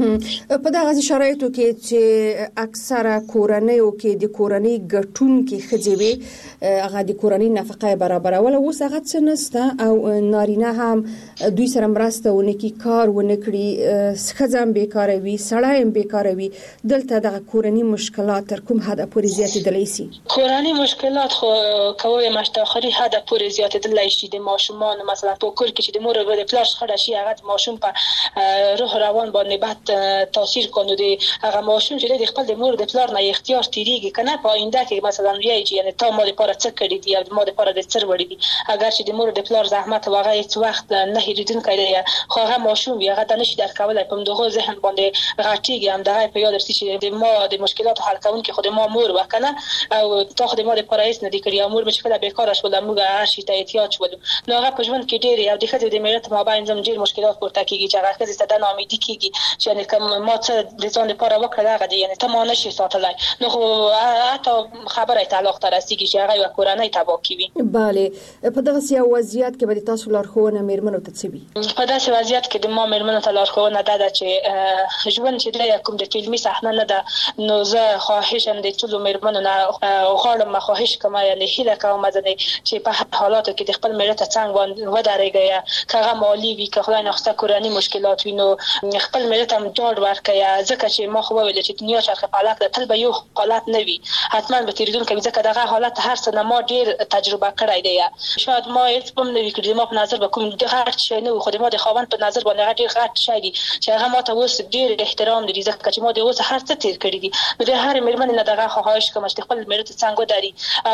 دی په دغه شرایطو کې چې اکثره کورنۍ او کې د کورنۍ ګټون کې خځوي هغه د کورنۍ نفقه برابرول اوس هغه څه نسته او نارینه هم دوی سره مرسته ونکي کار ونکړي خځم بیکاره وي سړی هم بیکاره وي دلته د کورنۍ مشکلات تر کوم حد پورې زیاتېدلی شي کورنۍ مشکلات خو کوي مشتاخري حد پورې زیاتېدلی شي د ماشومان مثلا په کور کې چې د مور او د پلار خړه شي هغه ماشوم په روح روان باندې بعد تاثیر کوي د هغه ماشوم چې د خپل د مور د پلار نه اختیار تیریږي کنه په آینده کې مثلا ویای چې یعنی تا مال لپاره څه کړی دی او مال لپاره د څر وړي دي اگر چې د مور د پلار زحمت واغې هیڅ وخت نه هېریدونکی دی خو هغه ماشوم هغه ته نشي درکولای په دغه ذهن باندې غټیږي هم دغه په یاد رسي چې د ما د مشکلات حل کون کې خود ما مور وکنه او تا خو د ما لپاره هیڅ نه دی کړی او مور به کله بیکاره شول موږ هر شي ته احتیاج ولو نو هغه په ژوند کې ډېر او د خځې د ملت مابین زم ډېر مشکلات پورته کیږي چې هغه خځې ته د ناامیدي کیږي چې یعنی کوم ما څه د ځان لپاره وکړه هغه دی یعنی ته ما نشي ساتلای نو حتی خبره تعلق تر رسیږي چې هغه کورنۍ تباه کوي. bale په دغه سیاسي وضعیت کې به تاسو لارښوونه میرمنو ته څه وي؟ په داسې وضعیت کې د ما میرمنو ته لارښوونه ده چې ژوند چې د کوم د فلمي صحنه نه ده نو زه خواهشم د ټولو میرمنو نه غواړم خواهش کوم یعنی هیله کوم چې په حالاتو کې د خپل ملت څنګه ودرېږي کغه مالی وی که خدای نخسته کورنۍ مشکلات وینو خپل ملت هم جوړ ورکړي ځکه چې ما خو ویل چې دنیا چرخه فلک ده تل به یو حالت نه وي حتما به تیریدونکو ځکه دغه حالت هر څه ما ډیر تجربه کړی دی شاید ما هیڅ هم نه وکړم ما په نظر به کوم د غټ شي نه خو د ما د خوان په نظر باندې ډیر غټ شي دي چې هغه ما ته اوس ډیر احترام لري ځکه چې ما د اوس هر څه تیر کړی دي د هر میرمن نه دغه خواهش کوم چې خپل ملت څنګه داري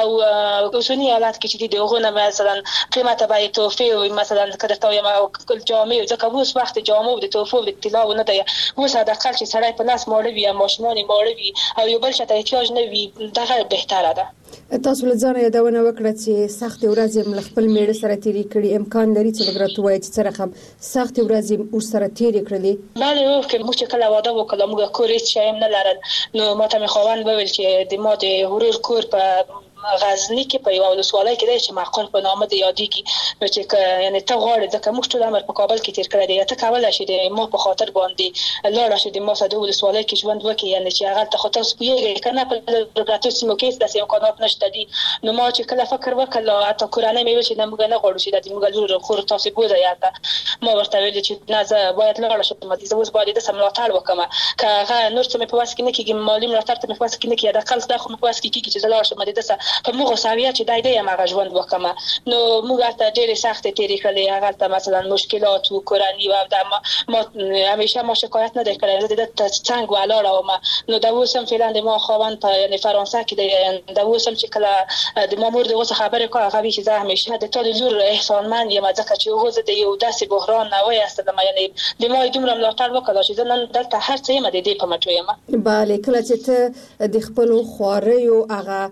او اوسنی حالت کې چې دغه نه مثلا قیمته به توفیق مثلا کده تا یم جامع ځکه اوس وخت جامع د توفیق د اطلاع نه دی اوس د اقل چې سړی په لاس ماړوي یا ماشومان ماړوي او یو بل شته احتیاج نه وي دغه بهتره ده. تاسو لزانه یادونه وکړه چې سخت ورځې مل خپل میړه سره تیری کړي امکان لري چې لګراتو وایي چې سره هم سخت ورځې ور سره تیری کړلې بله او که موږ کله واده وکړو موږ کور هیڅ شی هم نه لرل نو ماته مخاوند وویل چې د ما د ورور کور په غزنی کې په یو ولسوالۍ کې چې معقول په نامه د یادېږي نو چې یعنی ته غواړې ځکه موږ ټول عمر په کابل کې تیر کړی دی ته کولای شې د ما په خاطر باندې لاړ شې د ما سره د ولسوالۍ کې ژوند وکړي یعنی چې هغه ته خاطر سپیږي کنه په پراتو سیمو کې د امکانات نشته دي نو ما چې کله فکر وکړ اته کورانه مې ویل چې موږ نه غواړو چې د موږ لور خور تاسو بوزه یاته ما ورته ویل چې نه زه باید لاړ شم د زوس باندې د سملاتړ وکم کاغه نور څه مې په واسه کې نه کېږي مالی ملاتړ ته مې په واسه کې نه کېږي د خلک د خو مې په واسه کې کېږي چې زه لاړ شم د دسه په موږ ساویه چې دای دی ما ژوند وکم نو موږ ته ډېرې سخت تیری کړې هغه ته مثلا مشکلات او کورانی و د ما همیشه ما شکایت نه کړې د څنګه ولاړه ما نو دا وسم فعلا د ما خوان په یعنی فرانسه کې د وسم چې کله د مامور د اوسه خبره کوي هغه چې زه همیشه د ټول لور احسانمن یم ځکه چې هغه د یو داسې بحران نه وای است د ما یعنی د ما دومره ملاتړ وکړ چې زه نن دلته هر څه یم د دې په مټو یم bale کله چې ته د خپل خواريو هغه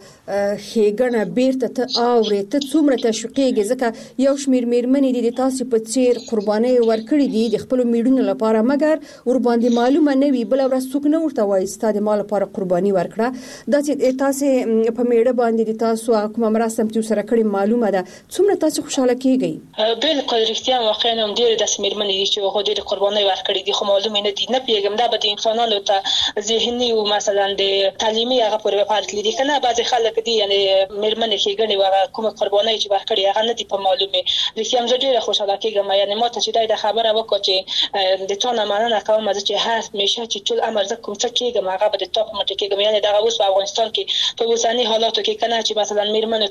هیګنه بیرته ته اورې ته څومره تشویقېږي ځکه یو شمیر میرمنې د تاسو په څیر قرباني ورکړي دي د خپل میډونو لپاره مګر ور باندې معلومه نه وي بل ورځ څوک نه ورته وایي ستاسو مال لپاره قرباني ورکړه دا چې تاسو په میډه باندې د تاسو کوم مراسم چې سره کړی معلومه ده څومره تاسو خوشاله کیږئ بالکل رښتیا واقعا هم ډېر د میرمنې دي چې هغه ډېر قرباني ورکړي دي خو معلومه نه دي نه پیغام دا به انسانانو ته ذهني او مثلا د تعلیمي هغه پورې وفادار دي کنه بعضی خلک دي یعنی میرمنې کې غني وغه کوم قرباني چې ورکړي هغه نه دي په معلومه رښتیا هم ډېر خوشاله کیږم یعنی ما ته چې دا خبره وکړه چې د ټول مننه کوم چې هر میشه چې ټول امر زکه کوم څه کیږم هغه به د ټاپ مټ کیږم یعنی دا اوس په افغانستان کې په اوسنی حالاتو کې کنه چې مثلا میرمنې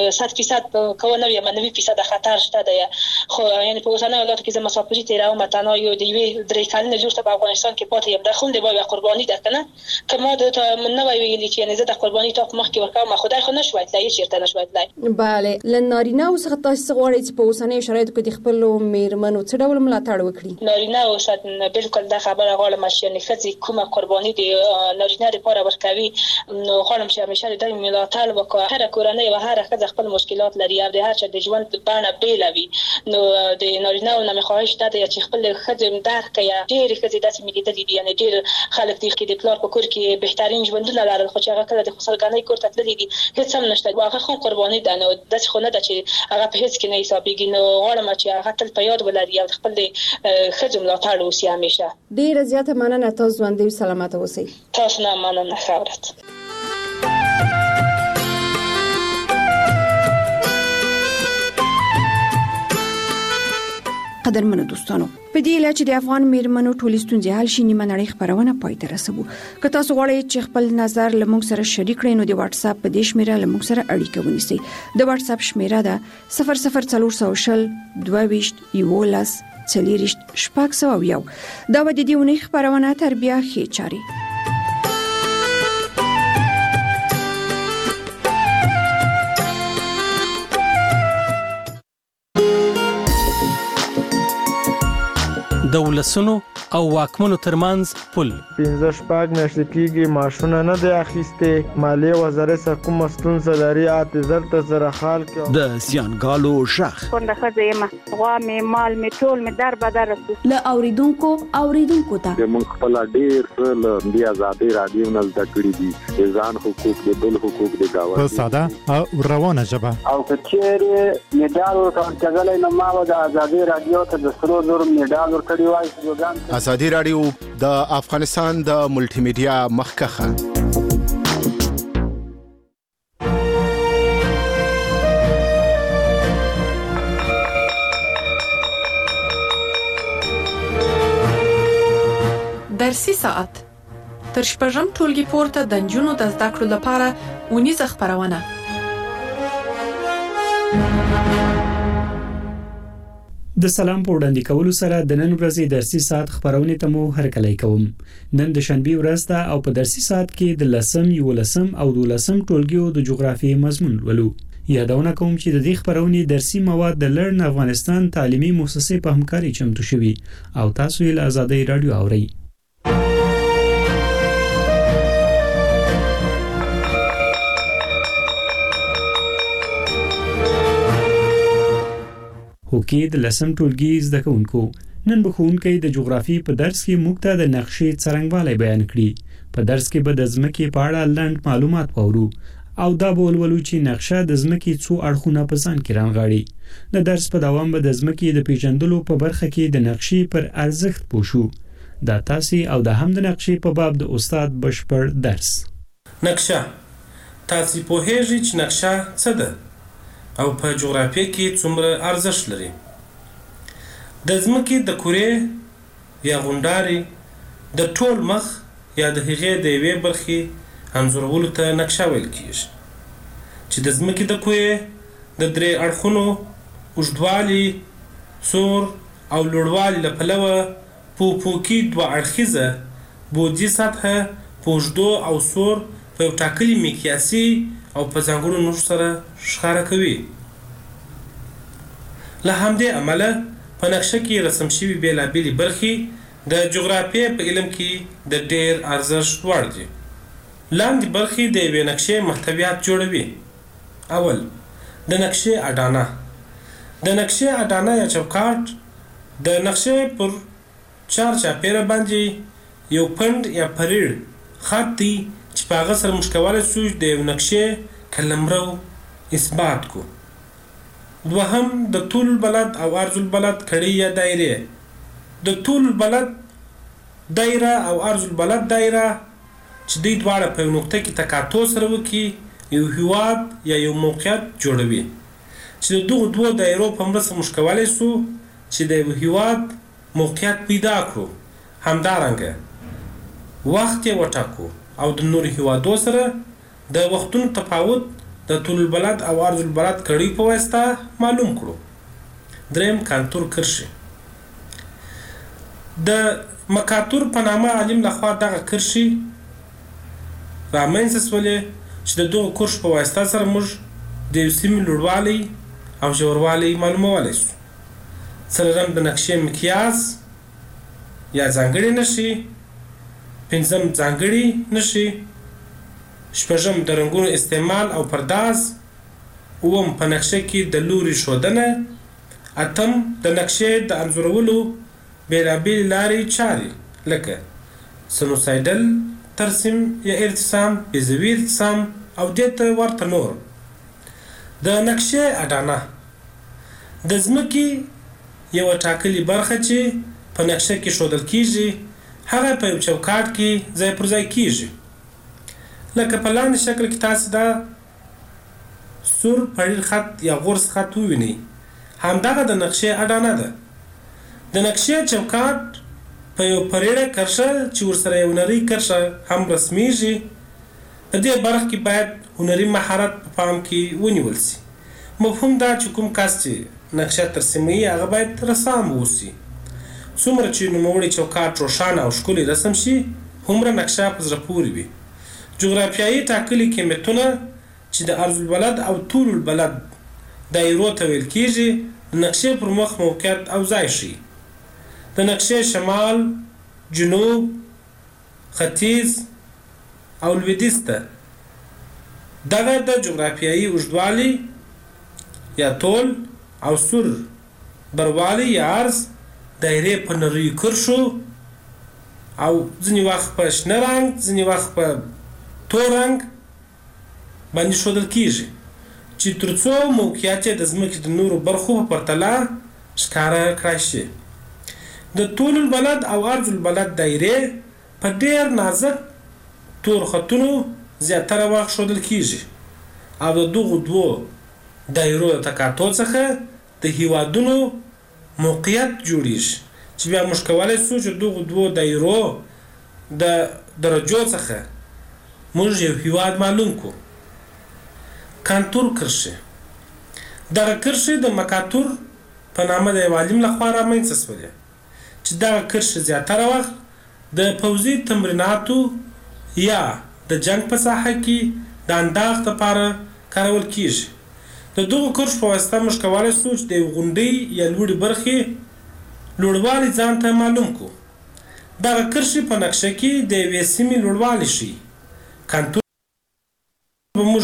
ته 100% کوونه یا 90% خطر شته دی خو یعنی په اوسنی حالاتو کې زما مسافري تیرا او متنا یو دی وی درې کلنه جوړ ته په افغانستان کې پاتې یم د خوند به قرباني ده کنه کما د نه ویلي چې یعنی زه د قرباني ټاپ مخ کې ورکوم خدای خو نشوي تلای چیرته نشوي تلای bale لنارینه او څخه تاسو غواړئ چې په اوسنی شرایطو کې د خپل میرمنو څه ډول ملاتړ وکړي نارینه او ساتنه بالکل دا خبره غواړم چې یعنی خزي کومه قرباني دی نارینه لپاره ورکوي نو غواړم چې همیشه د ملاتړ وکړي هر کورنۍ او هر خزه خپل مشکلات لري او د هر چا د ژوند بڼه بیلوي نو د نارینه او نه خواهش ده چې خپل خزم درک کړي ډېر خزي داسې میګیدل دي یعنی ډېر خلک دي چې د پلار په کور کې بهترین ژوندونه لرل خو چې هغه کله د خسرګانۍ کور ته تللي دي هیڅ هم نشته هغه خو قرباني ده نو داسې خو نه ده چې هغه په هیڅ کې نه حسابيږي نو غواړم چې هغه تل په یاد ولري او خپل خزم ملاتړ وکړي همیشه ډېر زیاته مننه تاسو باندې سلامات اوسئ تاسو نه مننه خبرت قدرمنو دوستانو په دې لاره چې د افغان میرمنو ټولې ستونزې حل شي نیمه نړۍ خبرونه پای ته رسوو که تاسو غواړئ چې خپل نظر لموږ سره شریک کړئ نو د واتس اپ په دې شمیره لموږ سره اړیکه ونیسئ د واتس اپ شمیره ده 00400 22 11 40 شپږ دا و د دې ونې خبرونه تر بیا ښه چاري د ولسونو او واکمنو ترمنځ پل 15 شپږ میاشتې کېږي ماشونه نه دی اخیسته مالیه وزارت سره کوم ستونزه لري اعتذار ته سره حال کې د سیانګالو شخ څنګه خځه غوا می مال می ټول می در بدر له اوریدونکو ته موږ خپل ډیر څه د آزادي رادیو نه زده کړی دي ځان حقوق د بل حقوق د گاوه په ساده او روانه ژبه او کچېره میډال ورکړل نو ما د آزادي رادیو ته د سرو زر میډال ورکړی وای آزادي رادیو د افغانستان د ملټي میډیا مخکخه درسي ساعت تر شپږم ټولګي پورته د نجونو د زده کړو لپاره ونیزه خبرونه د سلام په وړاندې کولو سره د نن ورځې درسي ساعت خبرونه ته مو هرکلی کوم نن د شنبه ورځ ده او په درسي ساعت کې د لسم یو لسم او دولسم ټولګیو د جغرافیې مضمون ولو یادونه کوم چې د دې خبرونه درسي مواد د لرن افغانستان تعلیمي مؤسسې په همکاري چمتو شوي او تاسو یې له آزادۍ رادیو اورئ هوکې د لسم ټولګي زده کوونکو نن به ښوونکی د جغرافي په درس کې موږ ته د نقشې څرنګوالی بیان کړي په درس کې به د ځمکې په اړه لنډ معلومات واورو او دا به ولولو چې نقشه د ځمکې څو اړخونه په ځان کې رانغاړي. د درس په دوام به د ځمکې د پیژندلو په برخه کې د نقشې پر ارزښت پوه شو. دا تاسې او د هم د نقشې په باب د استاد بشپړ درس. نقشه تاسې پوهیږئ چې نقشه څه ده او په جغرافیه کې څومره ارزښت لري. د ځمکې د کورې یا غونډارې د ټول مخ یا د هغې د یوې برخې انځورولو ته نقشه ویل کیږي چې د ځمکې د کوې د درې اړخونو اوږدوالي، سور او لوړوالي له پلوه په افقي دوه اړخیزه بعدي سطحه په اوږدو او سور په یو ټاکلي مقیاسي او په ځانګړو نښو سره ښکاره کوي. له همدې امله په نقشه کې رسم شوي بېلابېلې برخې د جغرافیې په علم کې د ډېر ارزښت وړ دي. لاندې برخې د یوې نقشې محتویات جوړوي. اول، د نقشې اډانه. د نقشې اډانه یا چوکاټ د نقشې پر چار چاپیره باندې یو پنډ یا پریړ خط دی چې په هغه سره موږ کولی شو د یو نقشې قلمرو اثبات کو. دوهم، د طول البلد او عرض البلد کړۍ یا دایرې. د طول البلد دایره او عرض البلد دایره چې دوی دواړه په یو نقطه کې تقاطع سره وکړي یو هیواد یا یو موقعیت جوړوي چې د دغو دوو دایرو په مرسته موږ کولی شو چې د یو هیواد موقعیت پیدا کړو. همدارنګه وخت یې وټاکو او د نورو هیوادو سره د وختونو تفاوت د طول البلد او عرض البلد کړۍ په واسطه معلوم کړو. دریم، کانتور کرښې. د مکاتور په نامه عالم لخوا دغه کرښې رامنځته شولې چې د دغو کرښو په واسطه سره موږ د یو سیمې لوړوالی او ژوروالی معلومولی شو. څلورم، د نقشې مقیاس یا ځانګړې نښې. پنځم، ځانګړې نښې. شپږم، د رنګونو استعمال او پرداز. اووم، په نقشه کې د لوري ښودنه. اتم، د نقشې د انځورولو بېلابېلې لارې چارې لکه سنوسایډل ترسیم یا ارتسام، بیضوي ارتسام او دې ته ورته نور. د نقشې اډانه د ځمکې یوه ټاکلې برخه چې په نقشه کې ښودل کیږي هغه په یو چوکاټ کې ځای پر ځای کیږي. لکه په لاندې شکل کې تاسې دا سور پړیر خط یا غورس خط ووینئ. همدغه د نقشې اډانه ده. د نقشې چوکاټ په یو پریړه کرښه چې ورسره یو نرۍ کرښه هم رسمیږي. په دې برخه کې باید هنري مهارت په پام کې ونیول شي. مفهوم دا چې کوم کس چې نقشه ترسیموي هغه باید رسام واوسي. څومره چې نوموړی چوکاټ روښانه او ښکلی رسم شي هومره نقشه په زړه پورې وي. جغرافیایي ټاکلي قیمتونه چې د عرض البلد او طول البلد دایرو ته ویل کیږي د نقشې پر مخ موقعیت او ځای ښیي. د نقشې شمال، جنوب، ختیځ او لویدیځ ته دغه د جغرافیایي اوږدوالي یا طول او سور بروالی یا عرض دایرې په نریو کرښو او ځینې وخت په شنه رنګ ځینې وخت په تور رنګ باندې ښودل کیږي چې تر څو موقعیت یې د ځمکې د نورو برخو په پرتله ښکاره کړای شي. د طول البلد او عرض البلد دایرې په ډېر نازک تور خطونو زیاتره وخت ښودل کیږي او د دغو دوو دایرو د تقاطع څخه د هیوادونو موقعیت جوړیږي چې بیا موږ کولی شو چې دغو دوو دایرو د درجو څخه موږ یو هیواد معلوم کړو. کانتور کرښې. دغه کرښې د مکاتور په نامه د یو عالم لخوا رامنځته شولې چې دغه کرښې زیاتره وخت د پوځي تمریناتو یا د جنگ په ساحه کې د انداز لپاره کارول کیږي. د دغو کرښو په واسطه موږ کولی شو چې د یو غونډۍ یا لوړې برخې لوړوالی ځان ته معلوم کړو. دغه کرښې په نقشه کې د یوې سیمې لوړوالی ښیي. کانتور به موږ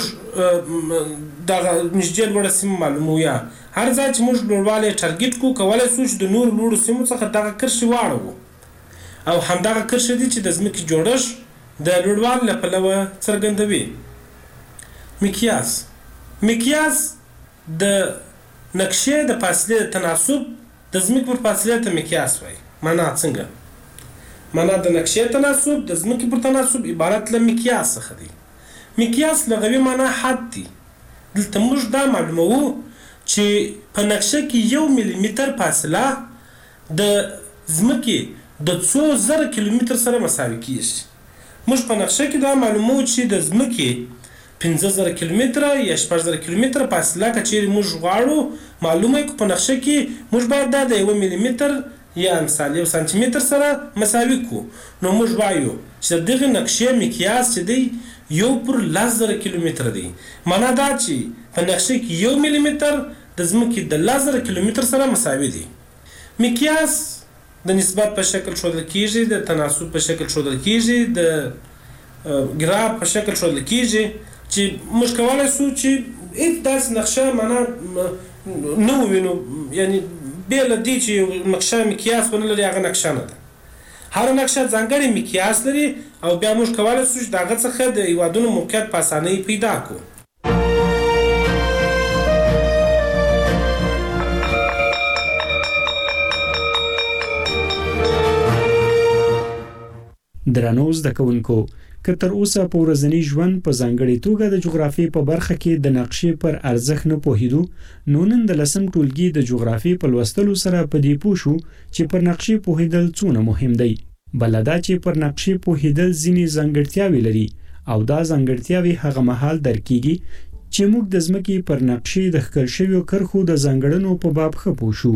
دغه نږدې لوړه سیمه معلومو یا هر ځای چې موږ لوړوالی ټارګېټ کړو کولی شو چې د نورو لوړو سیمو څخه دغه کرښې واړوو او همدغه کرښې دي چې د ځمکې جوړښت د لوړوالي له پلوه څرګندوي. مقیاس د نقشې د فاصلې د تناسب د ځمکې پر فاصلې ته مقیاس وایي. معنا څنګه؟ معنا د نقشې تناسب د ځمکې پر تناسب عبارت له مقیاس څخه دی. مقیاس لغوي معنا حد دی. دلته موږ دا معلوموو چې په نقشه کې 1 ملي متر فاصله د ځمکې د 2000 کیلومتر سره مساوي کیږي. موږ په نقشه کې دا معلوموو چې د ځمکې 15000 کیلومتر یا 16000 کیلومتر فاصله که چیرې موږ غواړو معلومه کړو په نقشه کې، موږ باید دا د 1 ملي متر یا مثال 1 سانتي متر سره مساوي کړو. نو موږ وایو چې دغه نقشې مقیاس چې دی 1/10000 کیلومتر دی. معنا دا چې په نقشه کې 1 ملي متر د ځمکې د 10000 کیلومتر سره مساوي دی. مقیاس د نسبت په شکل ښودل کیږي، د تناسب په شکل ښودل کیږي، د ګراف په شکل ښودل کیږي چې موږ کولی شو چې هیڅ داسې نقشه معنا نه ووینو، یعنی بې له دې چې نقشه مقیاس ونه لري هغه نقشه نه ده. هر نقشه ځانګړی مقیاس لري او بیا موږ کولی شو چې د هغه څخه د هیوادونو موقعیت په اسانۍ پیدا کړو. درنو زده کوونکو، که تر اوسه په ورځني ژوند په ځانګړې توګه د جغرافیې په برخه کې د نقشې پر ارزښت نه پوهېدو، نو نن د 10م ټولګي د جغرافیې په لوستلو سره په دې پوه شو چې پر نقشې پوهېدل څونه مهم دی. بله دا چې پر نقشې پوهېدل ځینې ځانګړتیاوې لري او دا ځانګړتیاوې هغه مهال درک کیږي چې موږ د ځمکې پر نقشې د ښکل شویو کرښو د ځانګړنو په باب ښه پوه شو.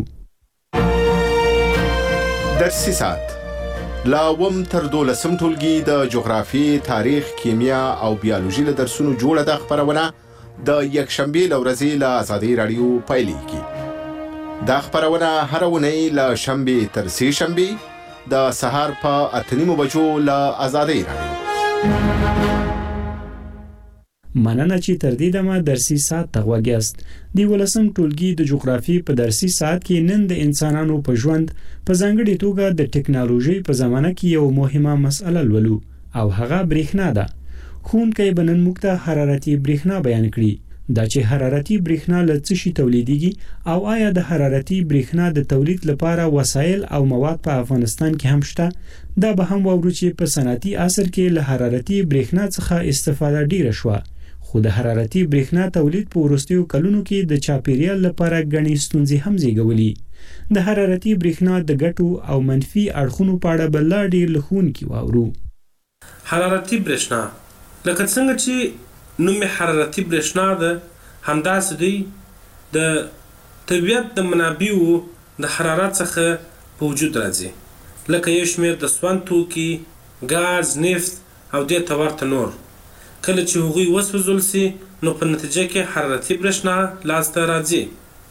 درسي ساعت لا وم تر 12م ټولګي د جغرافي، تاریخ، کیمیا او بیولوژي له درسونو جوړه د خبرونه د یکشنبه لورځي له آزادۍ رادیو پایلیږي. دا خبرونه هر ونې له شنبه تر سه شنبه د سهار په 8:30 بجو له آزادۍ رادیو. مننه چې تر دې دمه درسي ساعت ته غوږیاست. د 12م ټولګي د جغرافي په درسي ساعت کې نن د انسانانو په ژوند په ځانګړې توګه د ټکنالوژي په زمانه کې یو مهمه مسأله لولو او هغه برېښنا ده. ښوونکی به نن موږ ته حرارتي برېښنا بیان کړي. دا چې حرارتي برېښنا له څه شي تولیدېږي او آیا د حرارتي برېښنا د تولید لپاره وسایل او مواد په افغانستان کې هم شته؟ دا به هم واورو چې په صنعتي عصر کې له حرارتي برېښنا څخه استفاده ډیره شوه، خو د حرارتي برېښنا تولید په وروستیو کلونو کې د چاپیریال لپاره ګڼې ستونزې هم زیږولي. د حرارتي برېښنا د ګټو او منفي اړخونو په اړه به لا ډېر له ښوونکي واورو. حرارتي برېښنا لکه څنګه چې نوم حرارتي برېښنا ده، همداسې دی د طبیعت د منابعو د حرارت څخه په وجود راځي، لکه یو شمېر د سون توکي، ګاز، نفت او دې ته ورته نور. کله چې هغوی وسوځول سي نو په نتیجه کې حرارتي برېښنا لاسته راځي.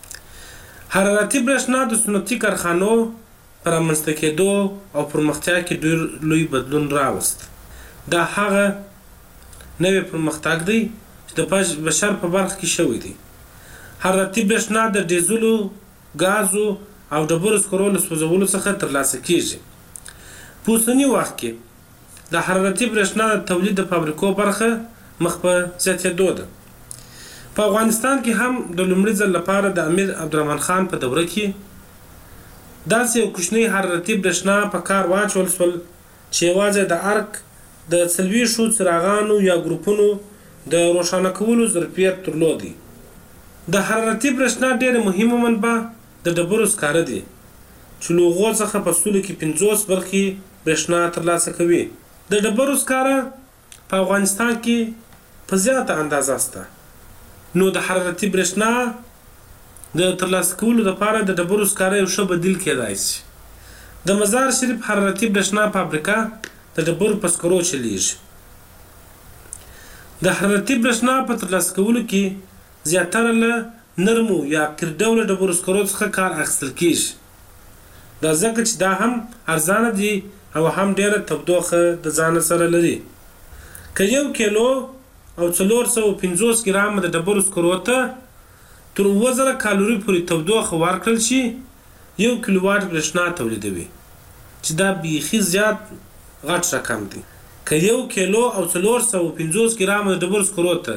حرارتي برېښنا د صنعتي کارخانو په رامنځته کېدو او پرمختیا کې ډېر لوی بدلون راوست. دا هغه نوی پرمختګ دی چې د بشر په برخه کې شوی دی. حرارتي برېښنا د ډیزلو، ګازو او ډبرو سکرو له سوځولو څخه ترلاسه کیږي. په اوسني وخت کې د حرارتي برېښنا د تولید د فابریکو برخه مخ په زیاتېدو ده. په افغانستان کې هم د لومړي ځل لپاره د امیر عبدالرحمن خان په دوره کې داسې یو کوچنی حرارتي برېښنا په کار واچول شول چې یوازې د ارک د 40 څراغانو یا ګروپونو د روښانه کولو ظرفیت درلودي. د حرارتي برېښنا ډېره مهمه منبع د ډبرو سکاره دي چې له هغو څخه په سلو کې 50 برخې برېښنا ترلاسه کوي. د ډبرو سکاره په افغانستان کې په زیاته اندازه شته، نو د حرارتي برېښنا د ترلاسه کولو لپاره د ډبرو سکاره یو ښه بدیل کېدای شي. د مزار شریف حرارتي برېښنا فابریکه د ډبرو په سکرو چلیږي. د حرارتي برېښنا په ترلاسه کولو کې زیاتره له نرمو یا قیر ډوله ډبرو سکرو څخه کار اخیستل کېږي. دا ځکه چې دا هم ارزانه دي او هم ډېره تودوخه د ځان سره لري. که 1 کیلو او 450 ګرامه د ډبرو سکرو ته تر 2000 کالوري پورې تودوخه ورکړل شي 1 کیلو واټ برېښنا تولیدوي، چې دا بیخي زیات غټ رقم دی. که 1 کیلو او 450 ګرامه د ډبرو سکرو ته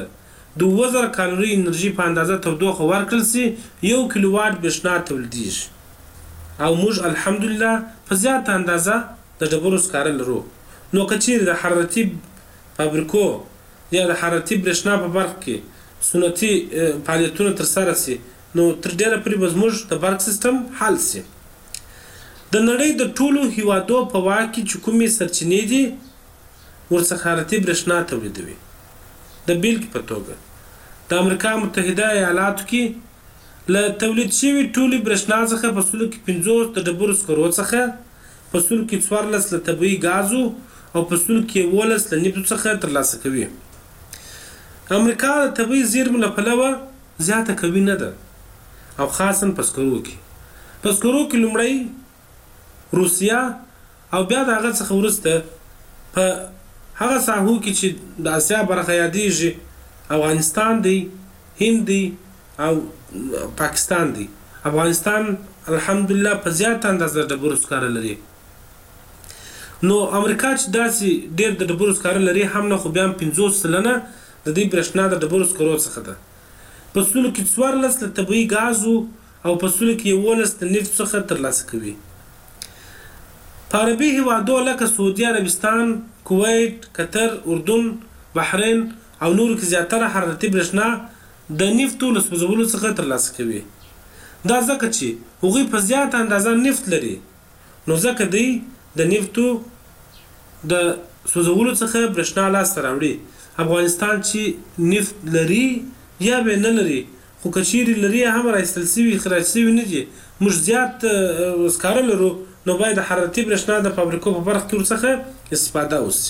د 2000 کالوري انرژي په اندازه تودوخه ورکړل سي 1 کیلو واټ برېښنا تولیدېږي او موږ الحمدلله په زیاته اندازه د ډبرو سکاره لرو. نو که چیرې د حرارتي فابریکو یا د حرارتي برېښنا په برخه کې سنتي فعالیتونه ترسره سي نو تر ډېره پورې به زموږ د برق سیستم حل سي. د نړۍ د ټولو هیوادو په واک کې چې کومې سرچینې دي ورڅخه حرارتي برېښنا تولیدوي. د بیلګې په توګه د امریکا متحده ایالاتو کې له تولید شوي ټولې برېښنا څخه په سلو کې 50 د ډبرو سکرو څخه، په سلو کې 14 له طبیعي ګازو او په سلو کې 11 له نفتو څخه ترلاسه کوي. امریکا د طبیعي زیرمو له پلوه زیاته قوي نه ده او خاصا په سکرو کې. په سکرو کې لومړی روسیا او بیا د هغه څخه وروسته په هغه ساحو کې چې د اسیا برخه یادېږي افغانستان دی، هند دی او پاکستان دی. افغانستان الحمدلله په زیاته اندازه د ډبرو سکاره لري. نو امریکا چې داسې ډېر د ډبرو سکاره لري هم نه، خو بیا 50% د دې برېښنا د ډبرو سکرو څخه ده. په سلو کې 14 له طبیعي ګازو او په سلو کې 11 د نفتو څخه ترلاسه کوي. په عربي هیوادو لکه سعودي عربستان، کویت، قطر، اردن، بحرین او نورو کې زیاتره حرارتي برېښنا د نفتو له سوځولو څخه ترلاسه کوي. دا ځکه چې هغوی په زیاته اندازه نفت لري، نو ځکه دوی د نفتو د سوځولو څخه برېښنا لاسته راوړي. افغانستان چې نفت لري یا به نه لري، خو که چیرې لري هم راایستل سوي اخراج سوي نه دي، موږ زیات سکاره لرو، نو باید د حرارتي برېښنا د فابریکو په برخه کې ورڅخه استفاده وشي.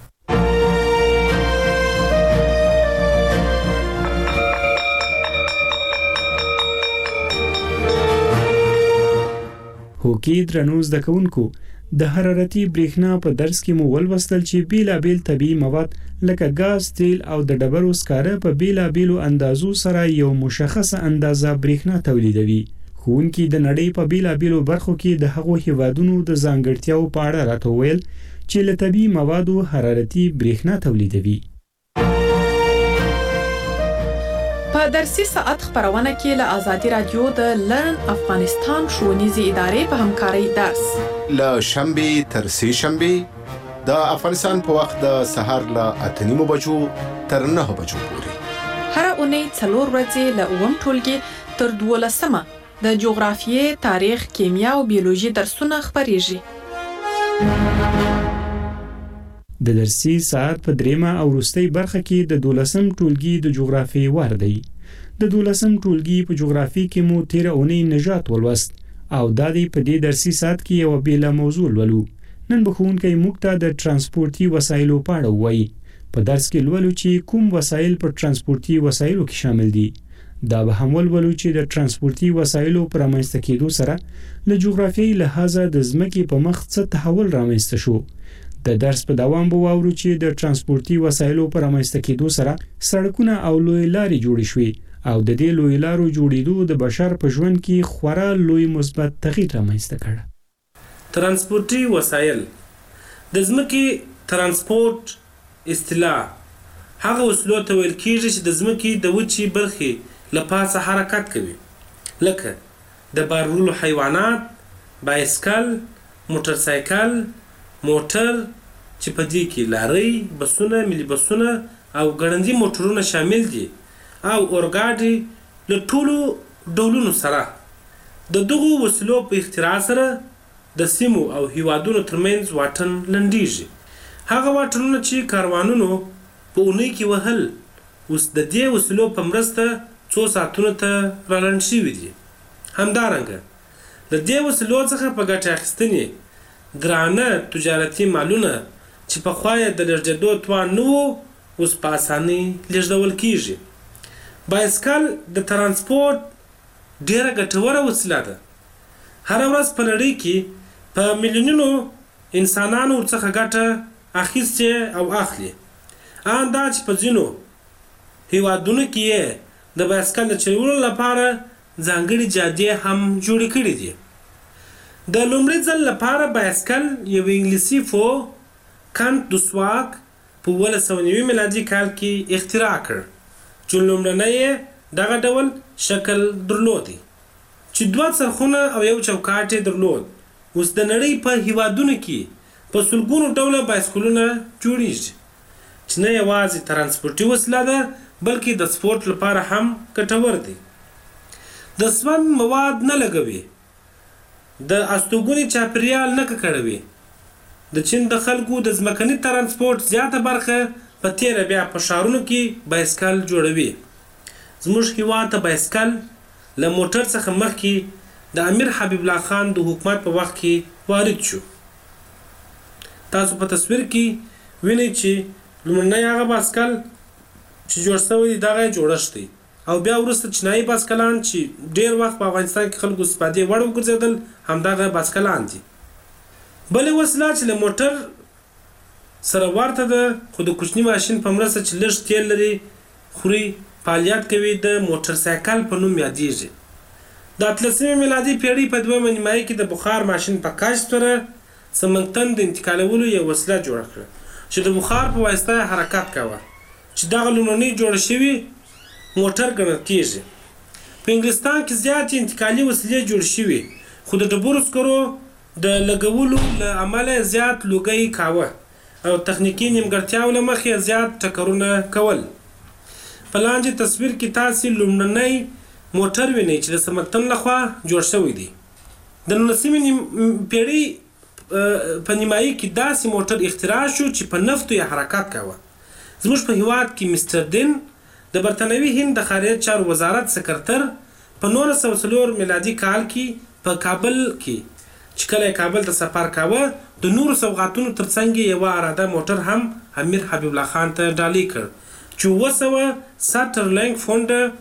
هوکي درنو زده کوونکو، د حرارتي برېښنا په درس کې مو ولوستل چې بیلابیل طبیعي مواد لکه ګاز، تیل او د ډبرو سکاره په بیلابیلو اندازو سره یو مشخصه اندازه برېښنا تولیدوي. ښوونکي د نړۍ په بیلابیلو برخو کې د هغو هیوادونو د ځانګړتیاو په اړه راته وویل چې له طبیعي موادو حرارتي برېښنا تولیدوي. په درسي ساعت خبرونه کې له آزادي رادیو د لرن افغانستان ښوونیزې ادارې په همکارۍ درس له شنبې تر سه شنبې د افغانستان په وخت د سهار له 8:30 بجو تر 9 بجو پورې. هر اونۍ 4 ورځې له 9 ټولګي تر 12 د جغرافیې، تاریخ، کیمیا او بیولوژي درسونه خبرېږي. د درسي ساعت په دریمه او وروستۍ برخه کې د 12م ټولګي د جغرافیې وار دی. د 12م ټولګي په جغرافیې کې مو تیر اونۍ نژاد ولوست او دا دی په دې درسي ساعت کې یو بیله موضوع ولولو. نن به ښوونکی موږ ته د ترانسپورتي وسایلو په اړه ووایي. په درس کې لولو چې کوم وسایل په ترانسپورتي وسایلو کې شامل دي. دا به هم ولولو چې د ترانسپورتي وسایلو پر رامنځته کېدو سره له جغرافیایي لحاظه د ځمکې په مخ څه تحول رامنځته شو. د درس په دوام به واورو چې د ترانسپورتي وسایلو پر رامنځته کېدو سره سړکونه او لوی لارې جوړې شوې او د دې لوی لارو جوړېدو د بشر په ژوند کې خورا لوی مثبت تغییر رامنځته کړ. ترانسپورتي وسایل د ځمکې ترانسپورت اصطلاح هغه وسیلو ته ویل کېږي چې د ځمکې د وچې برخې له پاسه حرکت کوي، لکه د بار وړلو حیوانات، بایسکل، موټر سایکل، موټر چې په دې کې لارۍ، بسونه، ملي بسونه او ګړندي موټرونه شامل دي او اورګاډي له ټولو ډولونو سره. د دغو وسیلو په اختراع سره د سیمو او هیوادونو ترمنځ واټن لنډیږي. هغه واټنونه چې کاروانونو په اونۍ کې وهل اوس د دې وسیلو په مرسته 2 ساعتونو ته رالنډ شوي دي. همدارنګه له دې وسیلو څخه په ګټه اخیستنې ګرانه تجارتي مالونه چې پخوا یې د لېږدېدو توان نه و اوس په اسانۍ لېږدول کېږي. بایسکل د ترانسپورت ډېره ګټوره وسیله ده. هره ورځ په نړۍ کې په میلیونونو انسانانو ورڅخه ګټه اخیستې او اخلي. ان دا چې په ځینو هیوادونو کې یې د بایسکل د چلولو لپاره ځانګړي جادې هم جوړې کړې دي. د لومړي ځل لپاره بایسکل یو انګلیسي فو کانت دوسواک په 1990 میلادي کال کې اختراع کړ چې لومړنی دغه ډول شکل درلودي چې 2 څرخونه او یو چوکاټ یې درلود. اوس د نړۍ په هیوادونو کې په سلګونو ډوله بایسکلونه جوړیږي چې نه یوازې ترانسپورتي وسیله ده بلکې د سپورت لپاره هم ګټور دي. د سون مواد نه لګوي، د استوګنې چاپیریال نه ککړوي. د چین د خلکو د ځمکني ترانسپورت زیاته برخه په تیره بیا په ښارونو کې بایسکل جوړوي. زموږ هیواد ته بایسکل له موټر څخه مخکې د امیر حبیب الله خان د حکومت په وخت کې وارد شو. تاسو په تصویر کې وینئ چې لومړنی هغه بایسکل چې جوړ شوی دی دغه جوړښت دی او بیا وروسته چینایي بایسکلان چې ډیر وخت په افغانستان کې خلکو استفادې وړ وګرځېدل همدغه بایسکلان دي. بلې وسیله چې له موټر سره ورته ده خو د کوچني ماشین په مرسته چې لږ تیل لري خوري فعالیت کوي د موټر سایکل په نوم یادیږي. د 18 میلادي پیړۍ په 2مه نیمایي کې د بخار ماشین په کشف سره سمنګتن د انتقالولو یو وسیله جوړه کړه چې د بخار په واسطه حرکت کاوه چې دغه لومړنی جوړ شوی موټر ګڼل کېږي. په انګلستان کې زیات انتقالي وسیلې جوړ شوي خو د ډبرو سکرو د لګولو له امله زیات لوګي کاوه او تخنیکی نیمګړتیاو له مخې زیات ټکرونه کول. په لاندې تصویر کې تاسو لومړنی موټر وینئ چې د سمنګتن لخوا جوړ شوی دی. د 19مې پیړۍ په نیمایي کې داسې موټر اختراع شو چې په نفتو یې حرکت کاوه. زموږ په هیواد کې مستر دین د برتانوي هند د خارجه چارو وزارت سکرتر په 1904 میلادي کال کې په کابل کې چې کله کابل ته سفر کاوه د نورو سوغاتونو ترڅنګ یو اراده موټر هم امیر حبیب الله خان ته ډالۍ کړ چې 200 سټرلینګ فونډ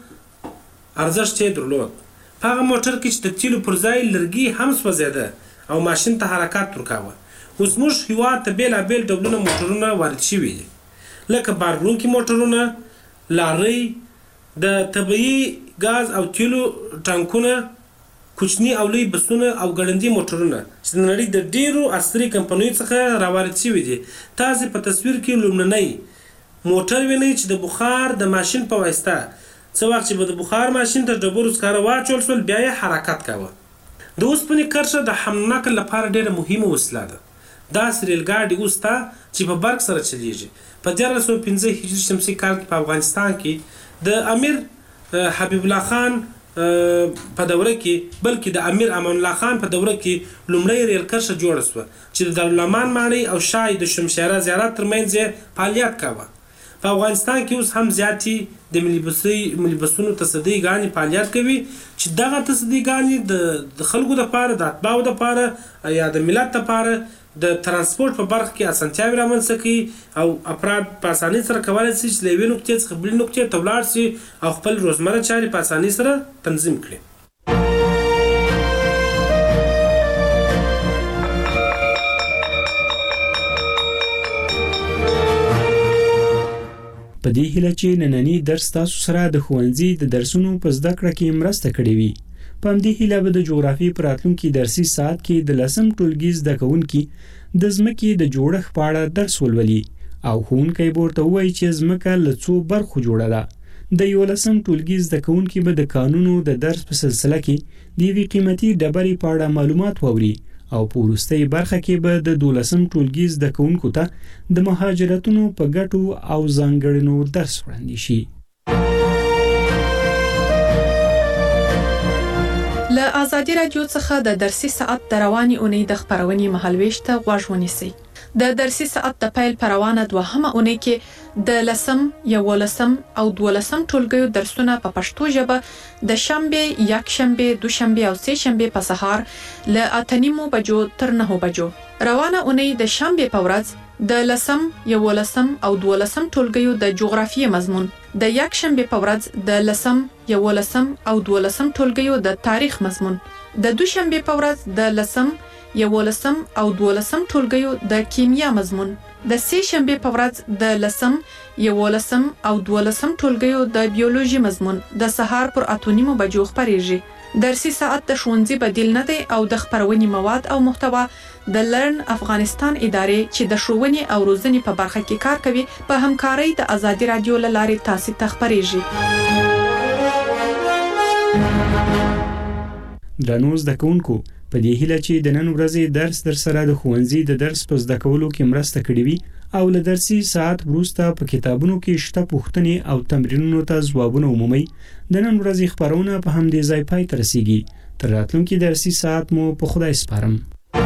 ارزښت یې درلود. په هغه موټر کې چې د تیلو پر ځای لرګي هم سوځېده او ماشین ته حرکت ورکاوه. اوس موږ هیواد ته بېلابېل ډولونه موټرونه وارد شوي دي لکه بارګلونکي موټرونه، لارۍ، د طبیعي ګاز او تیلو ټانکونه، کوچني او لوی بسونه او ګړندي موټرونه چې د نړۍ د ډیرو عصري کمپنیو څخه راوارد شوي دي. تاسو په تصویر کې لومړنی موټر وینئ چې د بخار د ماشین په واسطه څه وخت چې به د بخار ماشین ته ډبرو سکاره واچول شول بیا یې حرکت کاوه. د اوسپنې کرښه د حمل نقل لپاره ډیره مهمه وسیله ده. داسې ریلګاډي اوس ته چې په برق سره چلیږي. په 1905 هجري شمسي کال کې په افغانستان کې د امیر حبیب الله خان په دوره کې بلکې د امیر امان الله خان په دوره کې لومړی ریل کرښه جوړه شوه چې د دارالامان ماڼۍ او شاه د شمشیره زیارت ترمنځ یې فعالیت کاوه. په افغانستان کې اوس هم زیاتې د ملي بسونو تصدۍ ګانې فعالیت کوي چې دغه تصدۍ ګانې د خلکو دپاره د اتباعو دپاره یا د ملت دپاره د ترانسپورت په برخه کې اسانتیاوې رامنځته کوي او افراد په اسانۍ سره کولی شي چې له یوې نقطې څخه بلې نقطې ته ولاړ شي او خپل روزمره چارې په اسانۍ سره تنظیم کړي. په دې هیله چې نننی درس تاسو سره د ښوونځي د درسونو په زده کړه کې مرسته کړې وي. په همدې هیله به د جغرافیې په راتلونکي درسي ساعت کې د 10م ټولګي زده کوونکي د ځمکې د جوړښت په اړه درس ولولي او ښوونکی به ورته ووایي چې ځمکه له څو برخو جوړه ده. د 11م ټولګي زده کوونکي به د قانونو د درس په سلسله کې د یوې قیمتي ډبرې په اړه معلومات واوري او په وروستۍ برخه کې به د 12م ټولګي زده کوونکو ته د مهاجرتونو په ګټو او ځانګړنو درس وړاندې شي. له آزادي رادیو څخه د درسي ساعت د رواني اونۍ د خبرونې مهالويش ته غوږ ونیسئ. د درسي ساعت د پیل پر روانه 2مه اونۍ کې د 10م، 11م او 12م ټولګیو درسونه په پښتو ژبه د شنبه، یکشنبه، دوشنبه او سه شنبه په سهار له 8:30 بجو تر 9 بجو. روانه اونۍ د شنبه په ورځ د 10م، 11م او 12م ټولګیو د جغرافیې مضمون، د یکشنبه په ورځ د 10م، 11م او 12م ټولګیو د تاریخ مضمون، د دوشنبه په ورځ د 10م، 11م او 12م ټولګیو د کیمیا مضمون، د سه شنبه په ورځ د 10م، 11م او 12م ټولګیو د بیولوژي مضمون د سهار پر 8:30 بجو خبرېږي. درسي ساعت د ښوونځي بدیل نه دی او د خبرونې مواد او محتوا د لرن افغانستان ادارې چې د ښوونې او روزنې په برخه کې کار کوي په همکارۍ د ازادي رادیو لارې تاسو ته خبرېږي. درنو زده کوونکو په دې هیله چې د نن ورځې درس در سره د ښوونځي د درس په زده کولو کې مرسته کړې وي او له درسي ساعت وروسته په کتابونو کې شته پوښتنې او تمرینونو ته ځوابونه ومومئ. د نن ورځې خبرونه په همدې ځای پای ته رسیږي. تر راتلونکي درسي ساعت مو په خدای سپارم.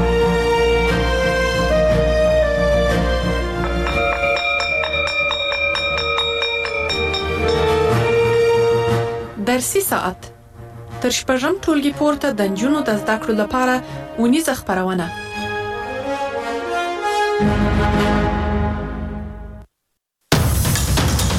درسي ساعت تر شپږم ټولګي پورته د نجونو د زده کړو لپاره اونیزه خبرونه